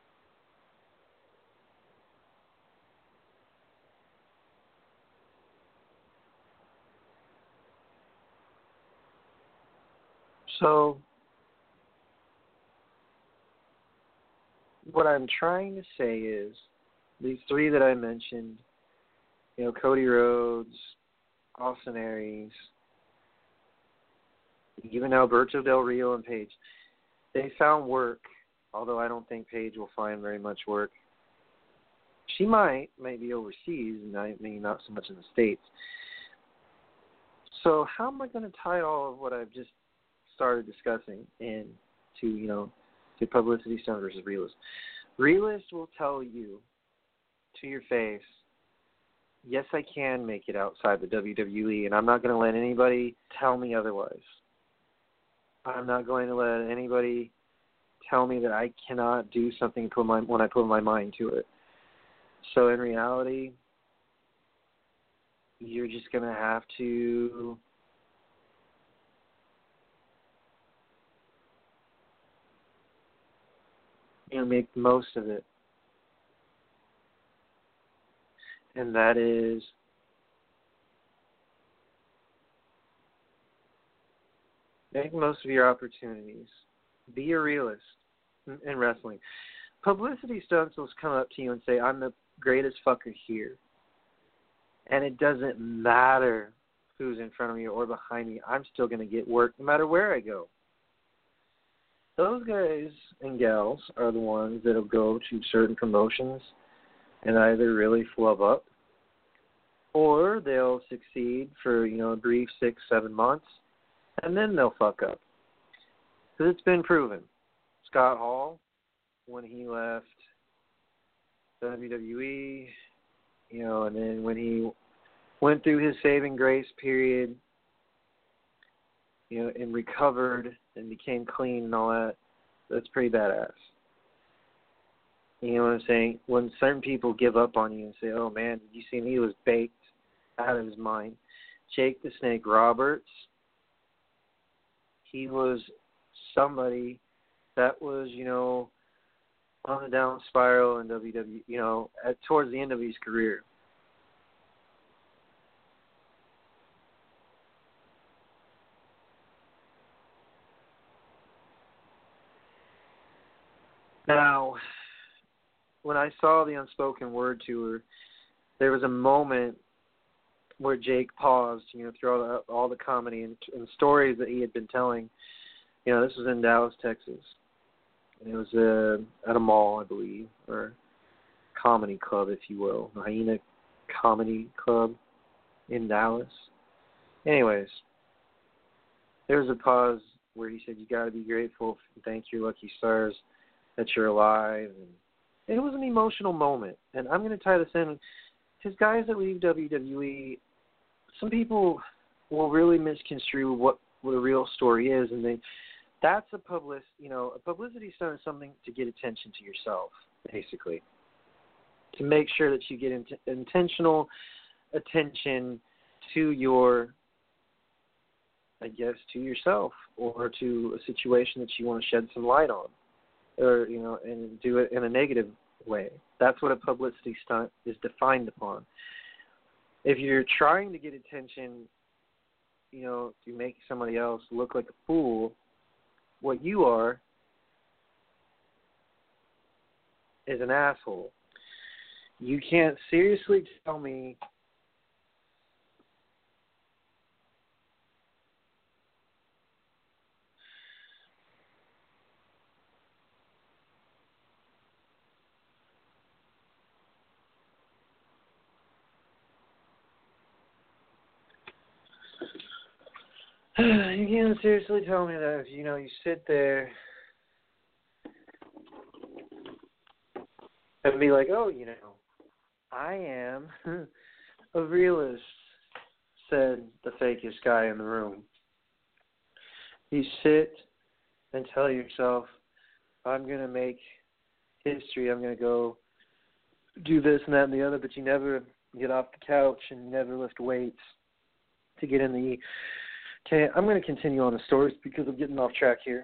So, what I'm trying to say is, these three that I mentioned, Cody Rhodes, Austin Aries, even Alberto Del Rio and Paige, they found work, although I don't think Paige will find very much work. She might, maybe overseas, and maybe not so much in the States. So how am I going to tie all of what I've just started discussing into, to publicity stunt versus realist? Realist will tell you to your face, yes, I can make it outside the WWE, and I'm not going to let anybody tell me otherwise. I'm not going to let anybody tell me that I cannot do something when I put my mind to it. So in reality, you're just going to have to make the most of it. And that is make the most of your opportunities. Be a realist in wrestling. Publicity stunts will come up to you and say, I'm the greatest fucker here. And it doesn't matter who's in front of me or behind me. I'm still going to get work no matter where I go. Those guys and gals are the ones that will go to certain promotions and either really flub up or they'll succeed for, a brief 6-7 months and then they'll fuck up. Because it's been proven. Scott Hall, when he left WWE, and then when he went through his saving grace period, and recovered and became clean and all that, that's pretty badass. You know what I'm saying? When certain people give up on you and say, oh man, did you see him? He was baked out of his mind. Jake the Snake Roberts, he was somebody that was, on the down spiral in WWE, towards the end of his career. Now, when I saw the Unspoken Word tour, there was a moment where Jake paused, through all the comedy and stories that he had been telling. This was in Dallas, Texas. And it was at a mall, I believe, or comedy club, if you will, the Hyena Comedy Club in Dallas. Anyways, there was a pause where he said, you got to be grateful and thank your lucky stars that you're alive. And it was an emotional moment. And I'm going to tie this in. His guys that leave WWE, some people will really misconstrue what a real story is, and that's a publicity stunt is something to get attention to yourself, basically, to make sure that you get intentional attention to to yourself or to a situation that you want to shed some light on, or and do it in a negative way. That's what a publicity stunt is defined upon. If you're trying to get attention, to make somebody else look like a fool, what you are is an asshole. You can't seriously tell me you can't seriously tell me that if you sit there and be like, oh, I am a realist, said the fakest guy in the room. You sit and tell yourself, I'm going to make history, I'm going to go do this and that and the other, but you never get off the couch and you never lift weights to get in the... Okay, I'm going to continue on the stories because I'm getting off track here.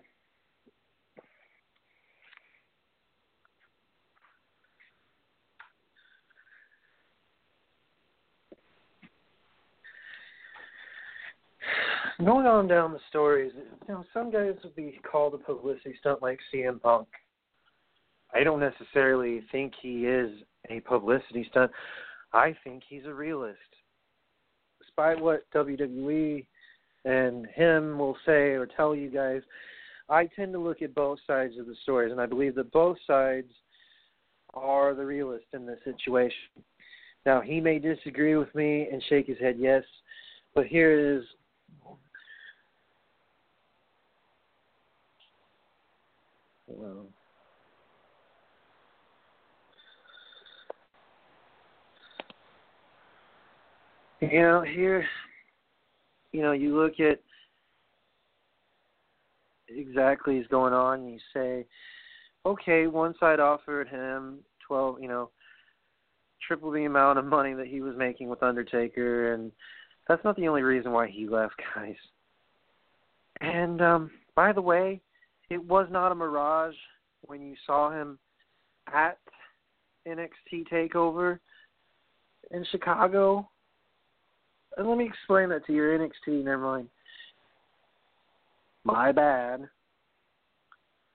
Going on down the stories, some guys would be called a publicity stunt like CM Punk. I don't necessarily think he is a publicity stunt. I think he's a realist. Despite what WWE and him will say or tell you guys, I tend to look at both sides of the stories, and I believe that both sides are the realist in this situation. Now, he may disagree with me and shake his head yes, but here is here, you look at exactly what's going on, and you say, okay, one side offered him 12, triple the amount of money that he was making with Undertaker, and that's not the only reason why he left, guys. And by the way, it was not a mirage when you saw him at NXT TakeOver in Chicago. And let me explain that to your NXT, never mind. My bad.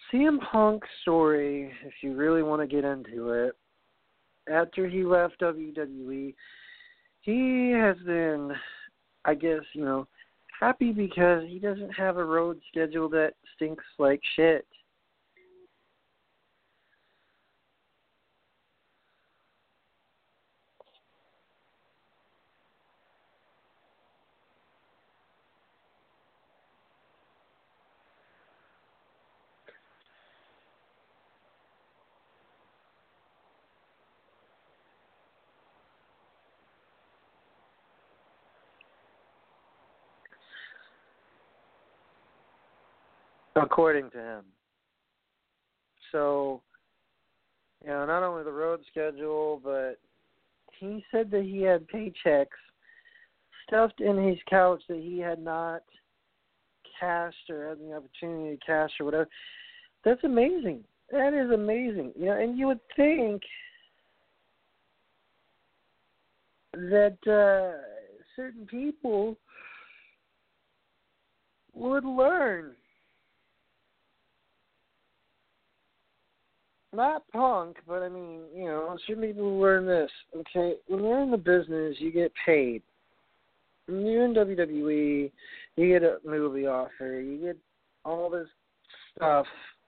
CM Punk's story, if you really want to get into it, after he left WWE, he has been, I guess, happy because he doesn't have a road schedule that stinks like shit. According to him. So, not only the road schedule, but he said that he had paychecks stuffed in his couch that he had not cashed or had the opportunity to cash or whatever. That's amazing. That is amazing. And you would think that certain people would learn. Not Punk, but certain people learn this. Okay, when you're in the business, you get paid. When you're in WWE, you get a movie offer, you get all this stuff.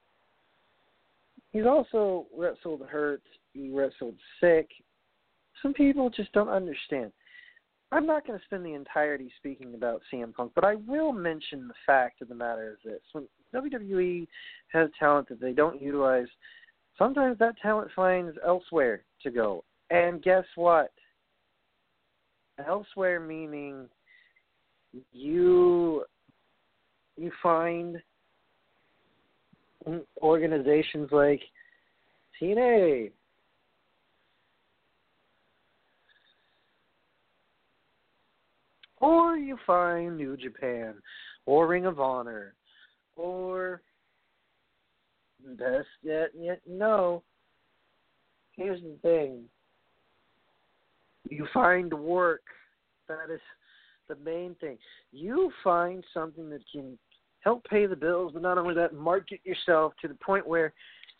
He's also wrestled hurt, he wrestled sick. Some people just don't understand. I'm not going to spend the entirety speaking about CM Punk, but I will mention the fact of the matter is this. When WWE has talent that they don't utilize, sometimes that talent finds elsewhere to go. And guess what? Elsewhere meaning you find organizations like TNA, or you find New Japan, or Ring of Honor, or best yet, no. Here's the thing. You find work. That is the main thing. You find something that can help pay the bills, but not only that, market yourself to the point where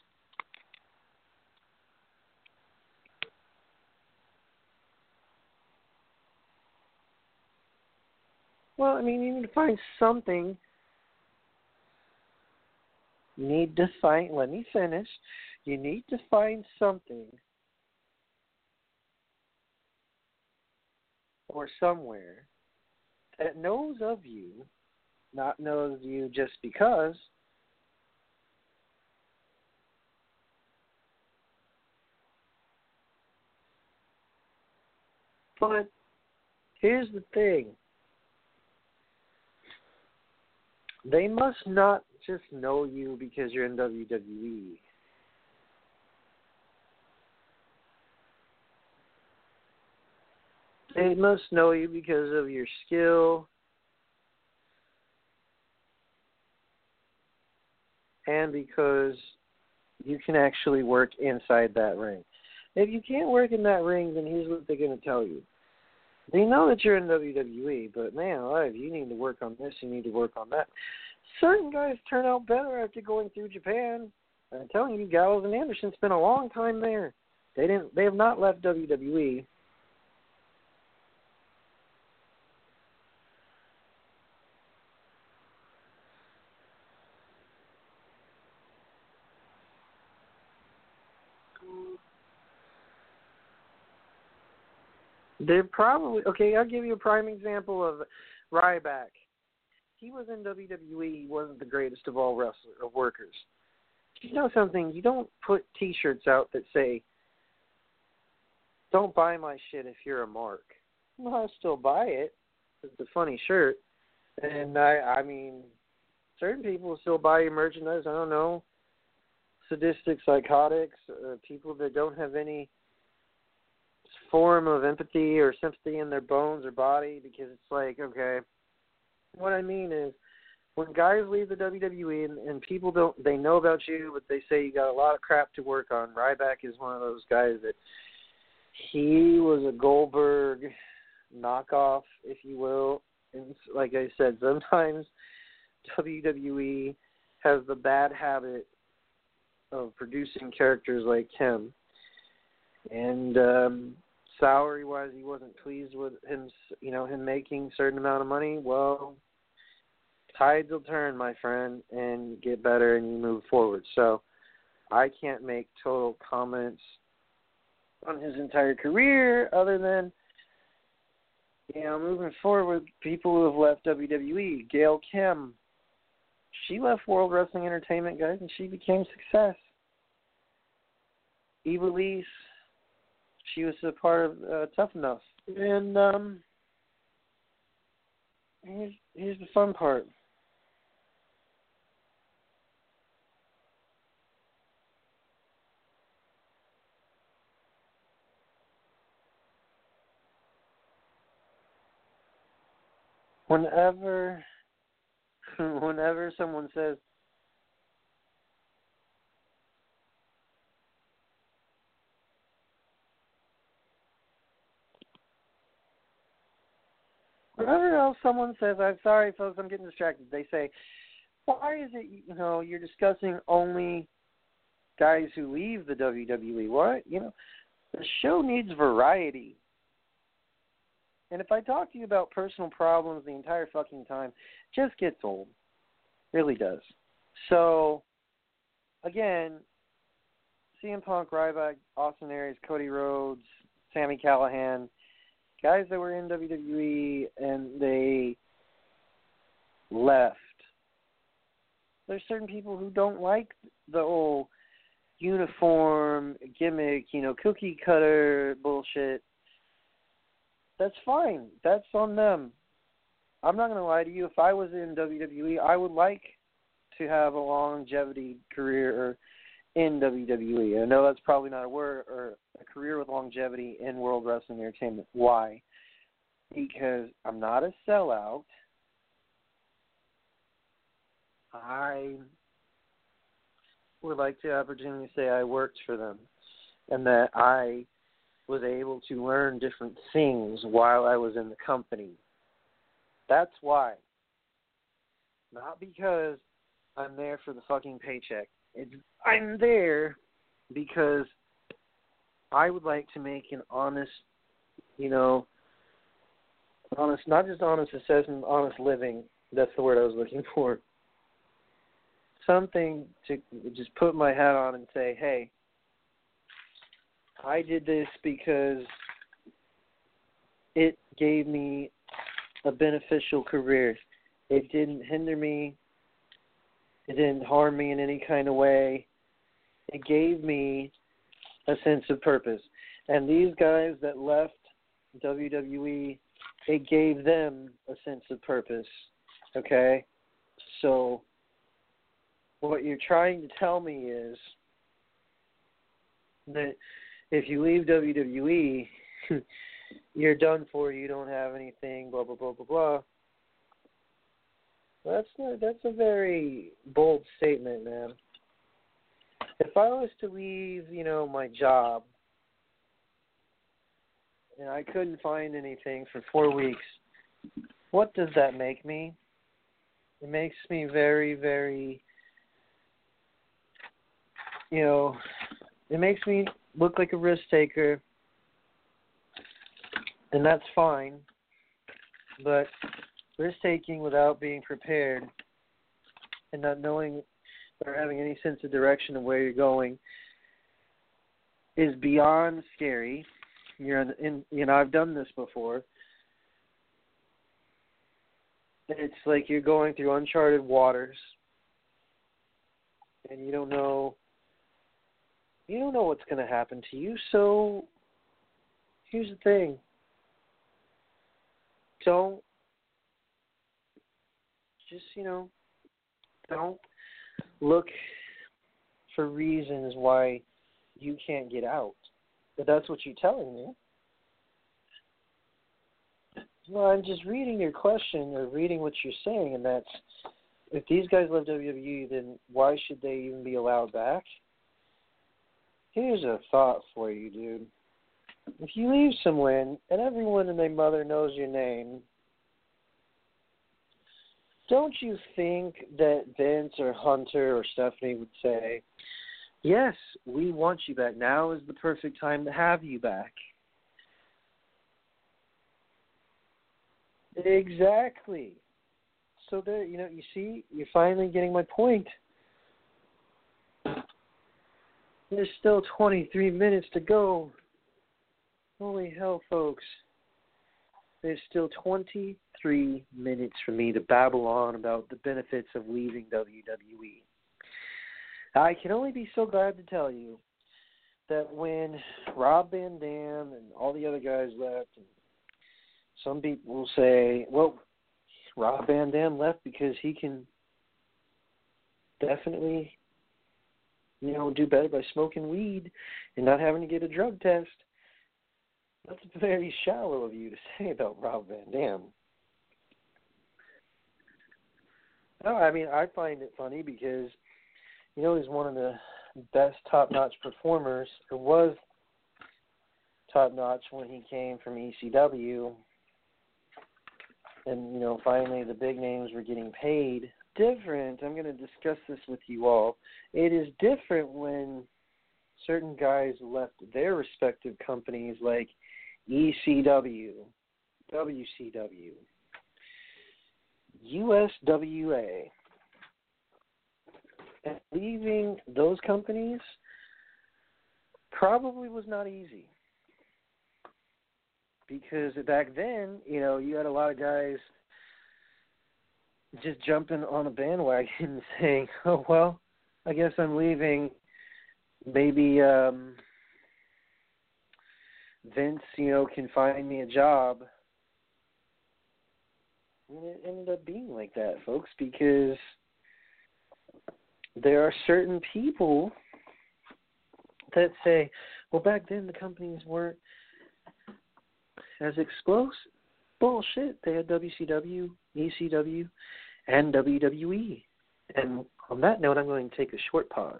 you need to find something. Let me finish. You need to find something or somewhere that knows of you, not knows you just because, but here's the thing. They must not just know you because you're in WWE. They must know you because of your skill and because you can actually work inside that ring. If you can't work in that ring, then here's what they're going to tell you. They know that you're in WWE, but man alive, you need to work on this, you need to work on that. Certain guys turn out better after going through Japan. I'm telling you, Gallows and Anderson spent a long time there. They have not left WWE. They're probably okay. I'll give you a prime example of Ryback. He was in WWE. He wasn't the greatest of all workers. You know something? You don't put T-shirts out that say, "Don't buy my shit if you're a mark." Well, I'll still buy it. It's a funny shirt, and I mean, certain people still buy your merchandise. I don't know, sadistic psychotics, people that don't have any form of empathy or sympathy in their bones or body, because it's like, okay, what I mean is when guys leave the WWE and people they know about you, but they say you got a lot of crap to work on. Ryback is one of those guys that he was a Goldberg knockoff, if you will. And like I said, sometimes WWE has the bad habit of producing characters like him. And salary-wise, he wasn't pleased with him, him making a certain amount of money. Well, tides will turn, my friend, and get better, and you move forward. So I can't make total comments on his entire career other than, moving forward with people who have left WWE. Gail Kim, she left World Wrestling Entertainment, guys, and she became success. Ivelisse, she was a part of Tough Enough. And here's the fun part. Whenever someone says, whenever else someone says, I'm sorry, folks, I'm getting distracted, they say, why is it, you're discussing only guys who leave the WWE? What? The show needs variety. And if I talk to you about personal problems the entire fucking time, it just gets old. It really does. So, again, CM Punk, Ryback, Austin Aries, Cody Rhodes, Sami Callihan, guys that were in WWE and they left. There's certain people who don't like the old uniform, gimmick, cookie cutter bullshit. That's fine. That's on them. I'm not going to lie to you. If I was in WWE, I would like to have a longevity career in WWE. I know that's probably not a word, or a career with longevity in World Wrestling Entertainment. Why? Because I'm not a sellout. I would like the opportunity to say I worked for them and that I was able to learn different things while I was in the company. That's why. Not because I'm there for the fucking paycheck. I'm there because I would like to make an honest, not just honest assessment, honest living. That's the word I was looking for. Something to just put my hat on and say, hey, I did this because it gave me a beneficial career. It didn't hinder me. It didn't harm me in any kind of way. It gave me a sense of purpose. And these guys that left WWE, it gave them a sense of purpose. Okay? So what you're trying to tell me is that if you leave WWE, you're done for, you don't have anything, blah, blah, blah, blah, blah. That's a very bold statement, man. If I was to leave, my job, and I couldn't find anything for 4 weeks, what does that make me? It makes me very, very, it makes me look like a risk taker, and that's fine. But risk taking without being prepared and not knowing or having any sense of direction of where you're going is beyond scary. I've done this before. It's like you're going through uncharted waters, and you don't know what's going to happen to you. So here's the thing. Don't look for reasons why you can't get out. But that's what you're telling me. Well, I'm just reading your question or reading what you're saying, and that's, if these guys love WWE, then why should they even be allowed back? Here's a thought for you, dude. If you leave somewhere and everyone and their mother knows your name, don't you think that Vince or Hunter or Stephanie would say, yes, we want you back. Now is the perfect time to have you back. Exactly. So there, you see, you're finally getting my point. There's still 23 minutes to go. Holy hell, folks. There's still 23 minutes for me to babble on about the benefits of leaving WWE. I can only be so glad to tell you that when Rob Van Dam and all the other guys left, and some people will say, well, Rob Van Dam left because he can definitely, do better by smoking weed and not having to get a drug test. That's very shallow of you to say about Rob Van Dam. No, I mean, I find it funny because, he's one of the best top-notch performers, or was top-notch when he came from ECW. And, finally the big names were getting paid. Different, I'm going to discuss this with you all. It is different when certain guys left their respective companies like ECW, WCW, USWA. And leaving those companies probably was not easy. Because back then, you had a lot of guys just jumping on a bandwagon and saying, oh, well, I guess I'm leaving. Maybe Vince, can find me a job. And it ended up being like that, folks, because there are certain people that say, well, back then the companies weren't as explosive. Bullshit. They had WCW, ECW, and WWE. And on that note, I'm going to take a short pause.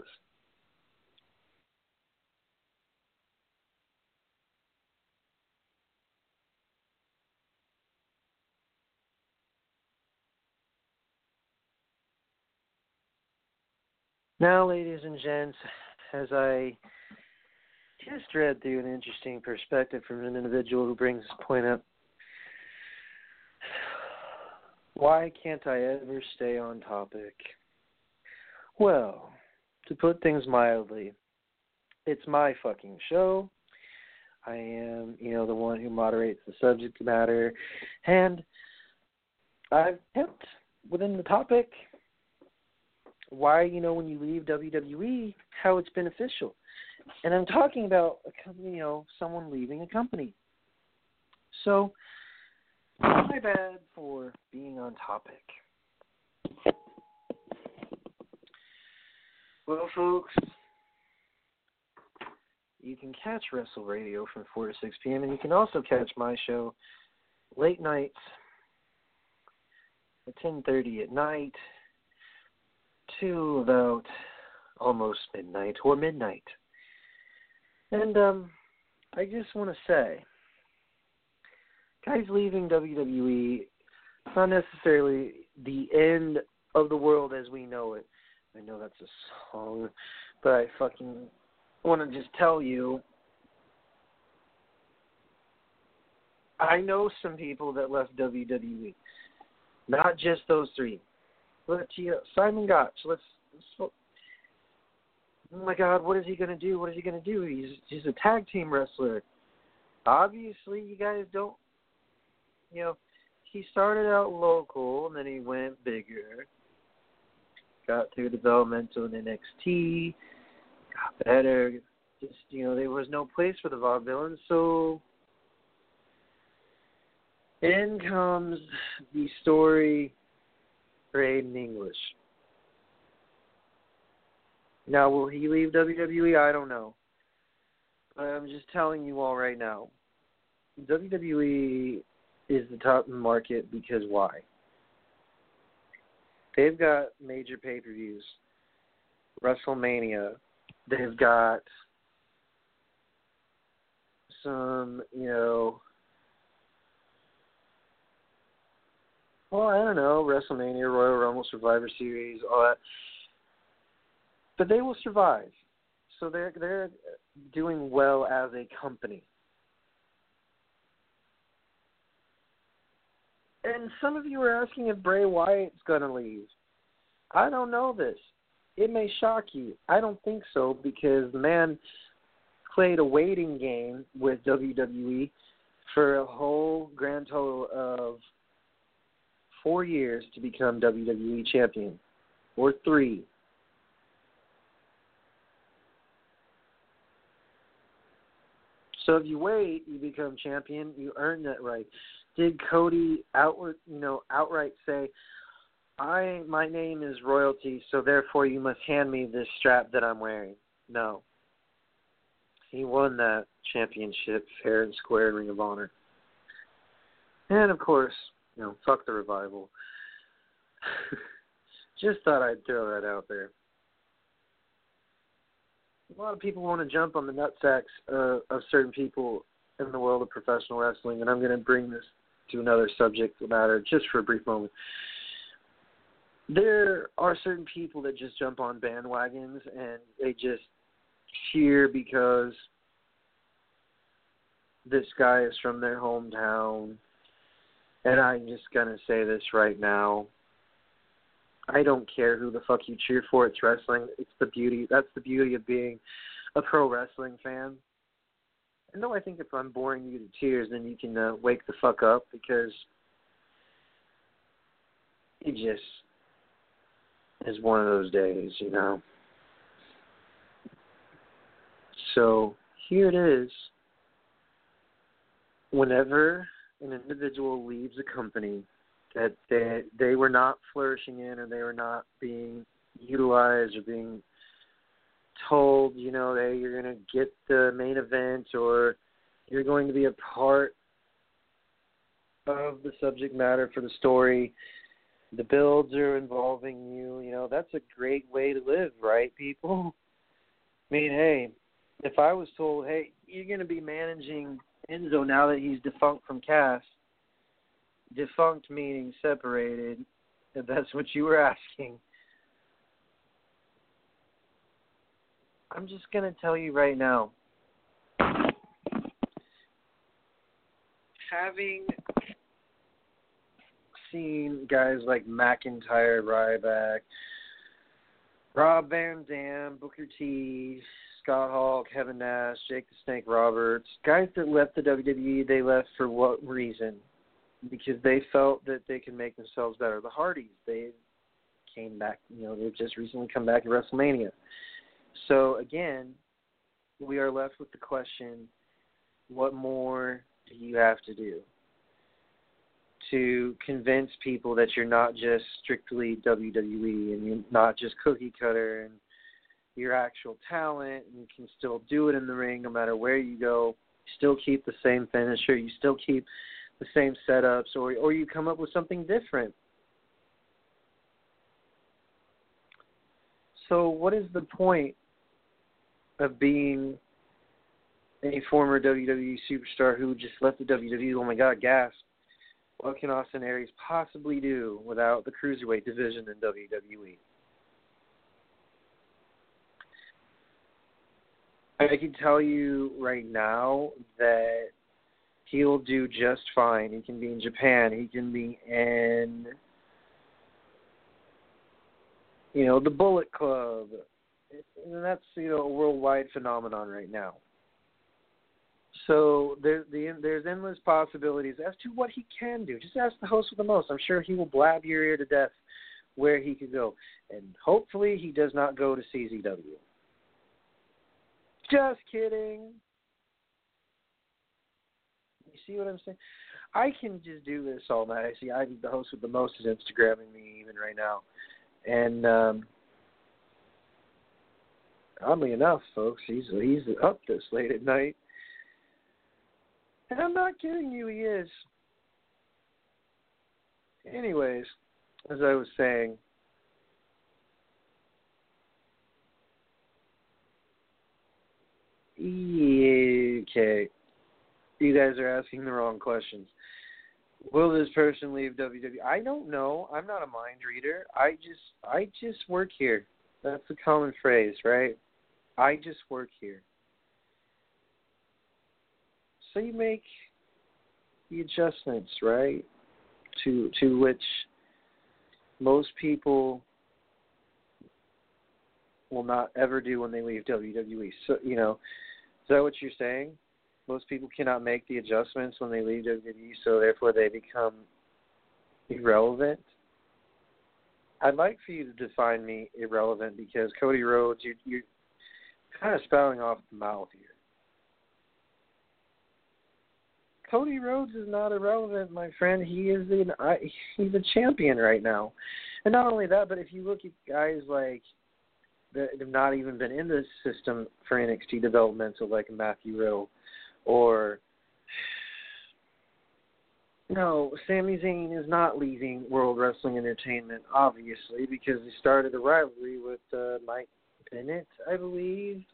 Now, ladies and gents, as I just read through an interesting perspective from an individual who brings this point up, why can't I ever stay on topic? Well, to put things mildly, it's my fucking show. I am, the one who moderates the subject matter, and I've kept within the topic why, when you leave WWE, how it's beneficial. And I'm talking about a company, someone leaving a company. So, my bad for being on topic. Well, folks, you can catch Wrestle Radio from 4 to 6 p.m., and you can also catch my show late nights at 10:30 at night to about almost midnight or midnight. And I just want to say, guys leaving WWE, it's not necessarily the end of the world as we know it. I know that's a song, but I fucking want to just tell you, I know some people that left WWE. Not just those three. But Simon Gotch, oh my God, what is he going to do? What is he going to do? He's a tag team wrestler. Obviously, you guys don't, he started out local, and then he went bigger. Got through developmental in NXT, got better. Just, there was no place for the Vaudevillains, so in comes the story for Aiden English. Now, will he leave WWE? I don't know. But I'm just telling you all right now. WWE is the top in the market because why? They've got major pay-per-views. WrestleMania. They've got some, well, I don't know, WrestleMania, Royal Rumble, Survivor Series, all that. But they will survive. So they're doing well as a company. And some of you are asking if Bray Wyatt's going to leave. I don't know this. It may shock you. I don't think so, because the man played a waiting game with WWE for a whole grand total of 4 years to become WWE champion, or 3. So if you wait, you become champion. You earn that right. Did Cody outright say, my name is royalty, so therefore you must hand me this strap that I'm wearing? No. He won that championship fair and square in Ring of Honor. And, of course, fuck the Revival. Just thought I'd throw that out there. A lot of people want to jump on the nutsacks of certain people in the world of professional wrestling, and I'm going to bring this to another subject matter just for a brief moment. There are certain people that just jump on bandwagons and they just cheer because this guy is from their hometown. And I'm just going to say this right now. I don't care who the fuck you cheer for. It's wrestling. It's the beauty. That's the beauty of being a pro wrestling fan. And though I think if I'm boring you to tears, then you can wake the fuck up, because it just is one of those days, So here it is. Whenever an individual leaves a company that they were not flourishing in, or they were not being utilized, or being told, you're going to get the main event, or you're going to be a part of the subject matter for the story, the builds are involving you, that's a great way to live, right, people? I mean, hey, if I was told, hey, you're going to be managing Enzo now that he's defunct from Cass, defunct meaning separated, if that's what you were asking, I'm just going to tell you right now, having seen guys like McIntyre, Ryback, Rob Van Dam, Booker T, Scott Hall, Kevin Nash, Jake the Snake Roberts, guys that left the WWE, they left for what reason? Because they felt that they could make themselves better. The Hardys, they came back, they've just recently come back to WrestleMania. So, again, we are left with the question, what more do you have to do to convince people that you're not just strictly WWE, and you're not just cookie cutter, and you're actual talent, and you can still do it in the ring no matter where you go, you still keep the same finisher, you still keep the same setups, or you come up with something different. So what is the point of being a former WWE superstar who just left the WWE? Oh my God, gasp. What can Austin Aries possibly do without the Cruiserweight division in WWE? I can tell you right now that he'll do just fine. He can be in Japan. He can be in, the Bullet Club. And that's, a worldwide phenomenon right now. So there's endless possibilities as to what he can do. Just ask the host with the most. I'm sure he will blab your ear to death where he could go. And hopefully he does not go to CZW. Just kidding. You see what I'm saying? I can just do this all night. I see Ivy, the host with the most, is Instagramming me even right now. And oddly enough, folks, he's up this late at night. And I'm not kidding you, he is. Anyways, as I was saying, okay, you guys are asking the wrong questions. Will this person leave WWE? I don't know. I'm not a mind reader. I just work here. That's a common phrase, right? I just work here. So you make the adjustments, right? To which most people will not ever do when they leave WWE. So, is that what you're saying? Most people cannot make the adjustments when they leave WWE, so therefore they become irrelevant. I'd like for you to define me irrelevant, because Cody Rhodes, you're kind of spouting off the mouth here. Cody Rhodes is not irrelevant, my friend. He's a champion right now. And not only that, but if you look at guys like that have not even been in the system for NXT developmental, like Matthew Riddle, or Sami Zayn is not leaving World Wrestling Entertainment, obviously, because he started a rivalry with Mike Bennett, I believe.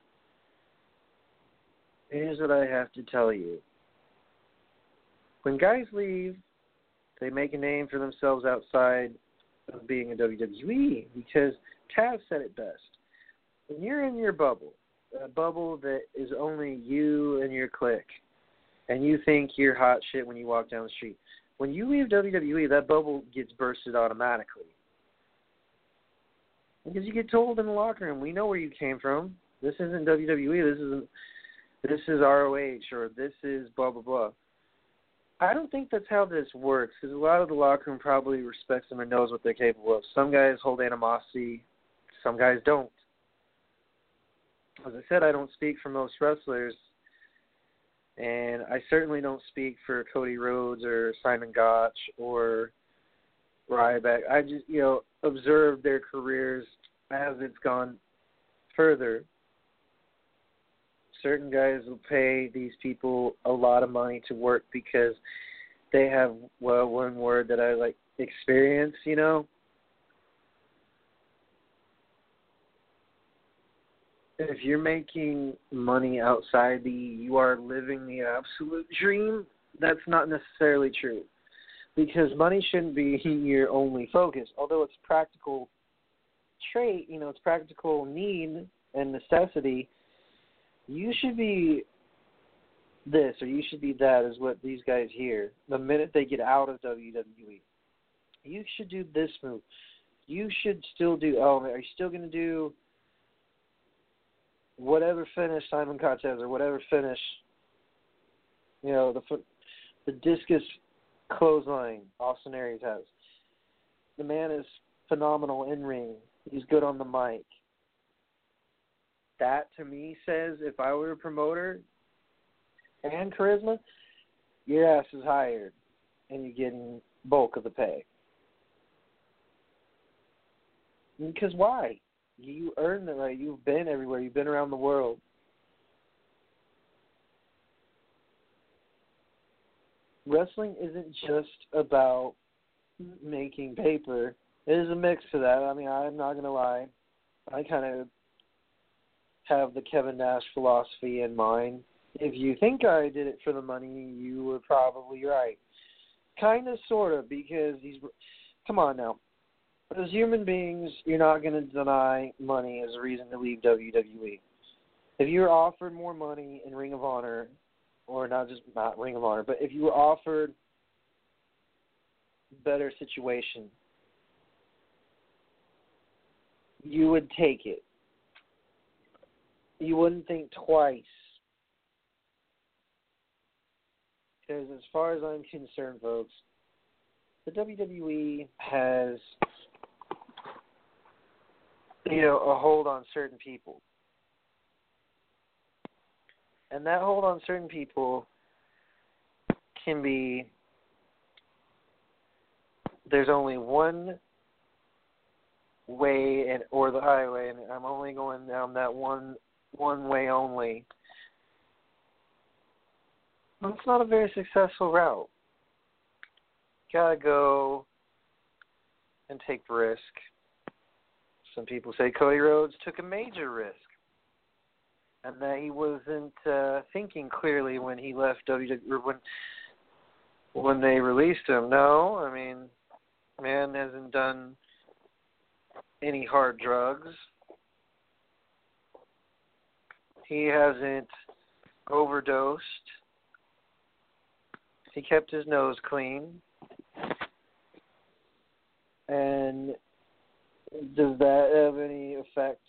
Here's what I have to tell you. When guys leave, they make a name for themselves outside of being a WWE, because Taz said it best. When you're in your bubble, a bubble that is only you and your clique, and you think you're hot shit when you walk down the street, when you leave WWE, that bubble gets bursted automatically. Because you get told in the locker room, we know where you came from. This isn't WWE. This is ROH, or this is blah, blah, blah. I don't think that's how this works, because a lot of the locker room probably respects them and knows what they're capable of. Some guys hold animosity. Some guys don't. As I said, I don't speak for most wrestlers, and I certainly don't speak for Cody Rhodes or Simon Gotch or Ryback. I just, observe their careers as it's gone further. Certain guys will pay these people a lot of money to work because they have, one word that I like, experience, If you're making money outside you are living the absolute dream, that's not necessarily true. Because money shouldn't be your only focus. Although it's practical trait, it's practical need and necessity, you should be this or you should be that is what these guys hear the minute they get out of WWE. You should do this move. You should still do, are you still going to do whatever finish Simon Gotch has, or whatever finish, the discus clothesline Austin Aries has. The man is phenomenal in ring. He's good on the mic. That, to me, says if I were a promoter and charisma, your ass is hired and you're getting bulk of the pay. Because why? You earned the right. You've been everywhere. You've been around the world. Wrestling isn't just about making paper. There's a mix to that. I mean, I'm not going to lie. I kind of have the Kevin Nash philosophy in mind. If you think I did it for the money, you were probably right. Kind of, sort of, because come on now. As human beings, you're not going to deny money as a reason to leave WWE. If you were offered more not Ring of Honor, but if you were offered a better situation, you would take it. You wouldn't think twice. Because as far as I'm concerned, folks, the WWE has a hold on certain people. And that hold on certain people can be, there's only one way or the highway, and I'm only going down that one way only. Well, it's not a very successful route. Gotta go and take risk. Some people say Cody Rhodes took a major risk and that he wasn't thinking clearly when he left WWE, or when they released him. No, I mean, man hasn't done any hard drugs. He hasn't overdosed. He kept his nose clean. And does that have any effect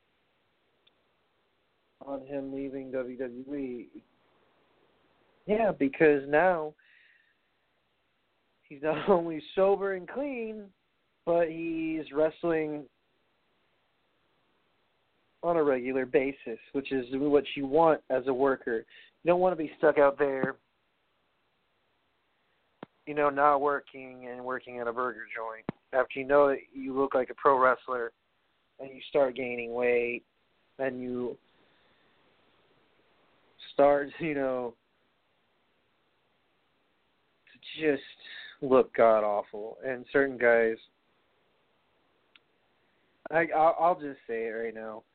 on him leaving WWE? Yeah, because now he's not only sober and clean, but he's wrestling on a regular basis, which is what you want as a worker. You don't want to be stuck out there, not working and working at a burger joint. After you know that you look like a pro wrestler and you start gaining weight and you start, to just look god-awful. And certain guys, I'll just say it right now.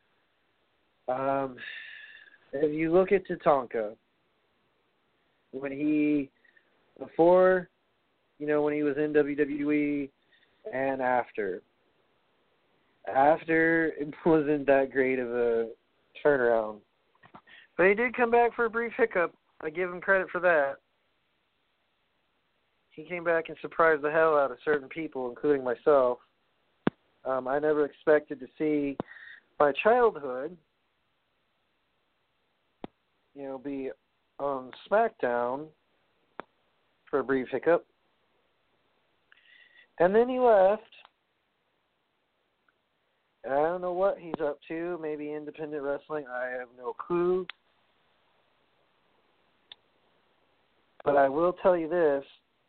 If you look at Tatanka, when he was in WWE and after it wasn't that great of a turnaround. But he did come back for a brief hiccup. I give him credit for that. He came back and surprised the hell out of certain people, including myself. I never expected to see my childhood, be on SmackDown for a brief hiccup. And then he left. I don't know what he's up to. Maybe independent wrestling. I have no clue. But I will tell you this.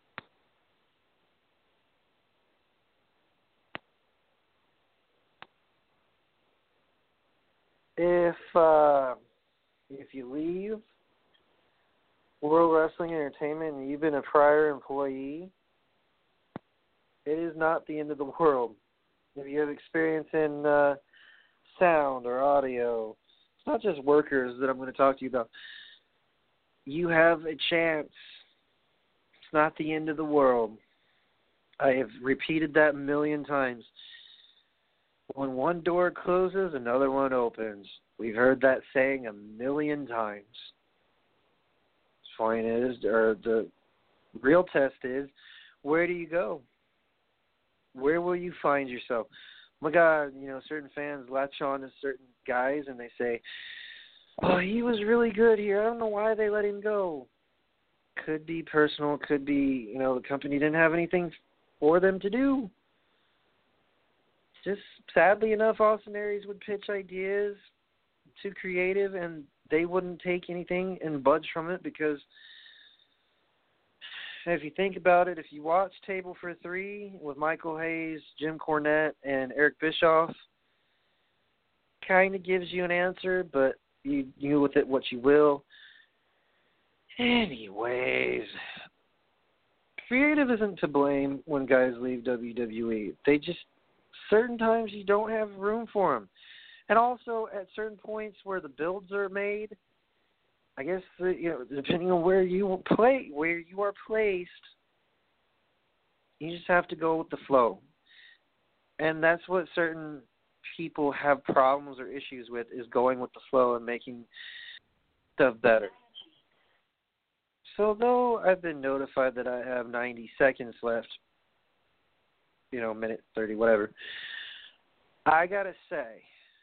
If you leave World Wrestling Entertainment and you've been a prior employee, it is not the end of the world. If you have experience in sound or audio, it's not just workers that I'm going to talk to you about. You have a chance. It's not the end of the world. I have repeated that a million times. When one door closes, another one opens. We've heard that saying a million times. The real test is, where do you go? Where will you find yourself? Oh my God, certain fans latch on to certain guys and they say, oh, he was really good here. I don't know why they let him go. Could be personal. Could be, the company didn't have anything for them to do. Just sadly enough, Austin Aries would pitch ideas to creative and they wouldn't take anything and budge from it because if you think about it, if you watch Table for Three with Michael Hayes, Jim Cornette, and Eric Bischoff, kind of gives you an answer, but you do with it what you will. Anyways, creative isn't to blame when guys leave WWE. Certain times you don't have room for them. And also at certain points where the builds are made, I guess, depending on where you are placed, you just have to go with the flow. And that's what certain people have problems or issues with, is going with the flow and making stuff better. So though I've been notified that I have 90 seconds left, minute 30, whatever, I gotta say,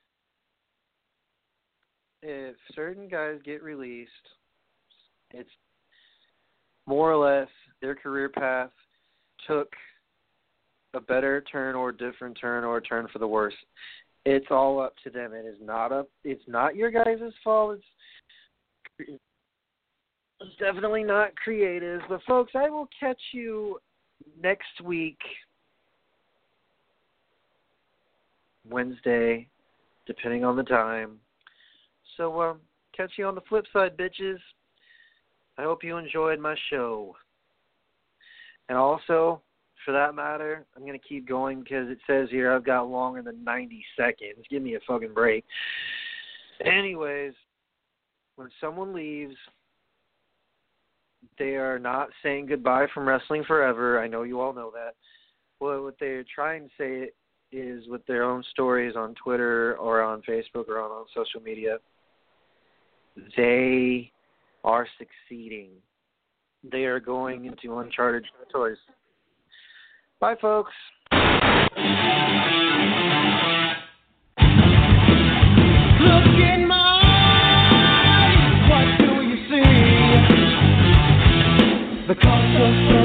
if certain guys get released, it's more or less their career path took a better turn or a different turn or a turn for the worse. It's all up to them. It's not your guys' fault. It's definitely not creative. But folks, I will catch you next week, Wednesday, depending on the time. So, catch you on the flip side, bitches. I hope you enjoyed my show. And also, for that matter, I'm going to keep going because it says here I've got longer than 90 seconds. Give me a fucking break. Anyways, when someone leaves, they are not saying goodbye from wrestling forever. I know you all know that. Well, what they're trying to say is with their own stories on Twitter or on Facebook or on social media. They are succeeding. They are going into uncharted territories. Bye, folks. Look in my eyes, what do you see? The culture.